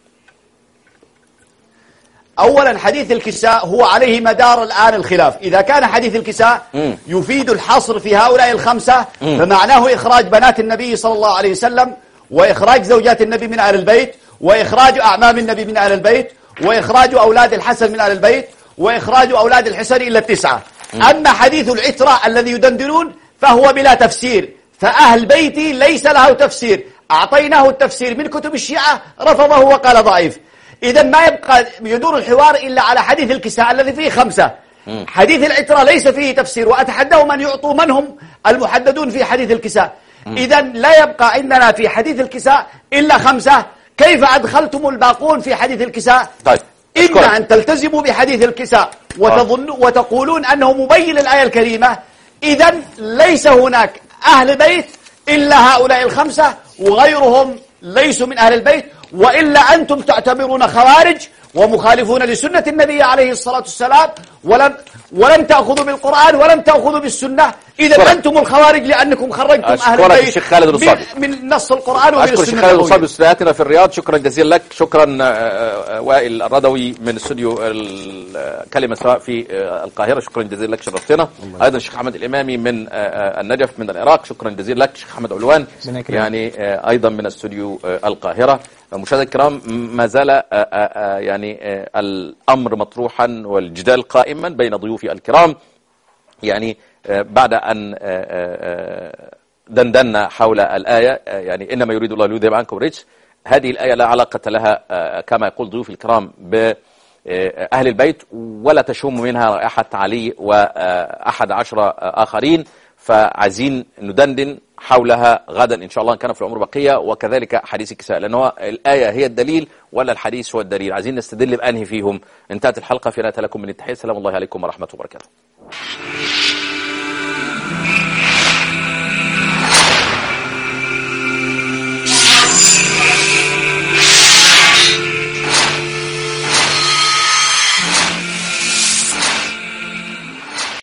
D: أولا حديث الكساء هو عليه مدار الآن الخلاف. إذا كان حديث الكساء مم. يفيد الحصر في هؤلاء الخمسة مم. فمعناه إخراج بنات النبي صلى الله عليه وسلم، وإخراج زوجات النبي من أهل البيت، وإخراج أعمام النبي من أهل البيت، وإخراج أولاد الحسن من أهل البيت، وإخراج أولاد الحسن إلا التسعة. مم. أما حديث العترة الذي يدندنون فهو بلا تفسير، فأهل بيتي ليس له تفسير. أعطيناه التفسير من كتب الشيعة رفضه وقال ضعيف. إذا ما يبقى يدور الحوار إلا على حديث الكساء الذي فيه خمسة. مم. حديث العترة ليس فيه تفسير، وأتحداهم أن يعطوا من هم المحددون في حديث الكساء. إذا لا يبقى عندنا في حديث الكساء إلا خمسة. كيف أدخلتم الباقون في حديث الكساء؟
A: طيب.
D: إما أن تلتزموا بحديث الكساء وتظن وتقولون أنه مبين للآية الكريمة. إذا ليس هناك أهل بيت إلا هؤلاء الخمسة، وغيرهم ليسوا من أهل البيت، وإلا أنتم تعتبرون خوارج ومخالفون لسنة النبي عليه الصلاة والسلام، ولم ولم تأخذوا بالقرآن ولم تأخذوا بالسنة. إذا أنتم الخوارج لأنكم خرجتم أهل البيت
A: الشيخ خالد الرصابي
D: من نص القرآن ومن
A: السنة.
D: السنة.
A: الشيخ خالد الرصابي استوديوهاتنا في الرياض. شكرا جزيلا لك. شكرا وائل الردوي من استوديو الكلمة سواء في القاهرة. شكرا جزيلا لك، شرفتنا. أيضا الشيخ أحمد الإمامي من النجف من العراق. شكرا جزيلا لك. الشيخ أحمد علوان يعني أيضا من استوديو القاهرة. مشاهدينا الكرام، ما زال يعني الأمر مطروحا والجدال قائما بين ضيوفي الكرام. يعني بعد أن دندنا حول الآية، يعني إنما يريد الله ليذهب عنكم الرجس، هذه الآية لا علاقة لها كما يقول ضيوف الكرام بأهل البيت، ولا تشم منها رائحة علي وأحد عشر آخرين. فعايزين ندندن حولها غدا إن شاء الله إن كان في العمر بقية، وكذلك حديث الكساء، لأنه الآية هي الدليل ولا الحديث هو الدليل. عايزين نستدل بأنهي فيهم. انتهت الحلقة. في نهاية لكم من التحية. سلام الله عليكم ورحمة الله وبركاته.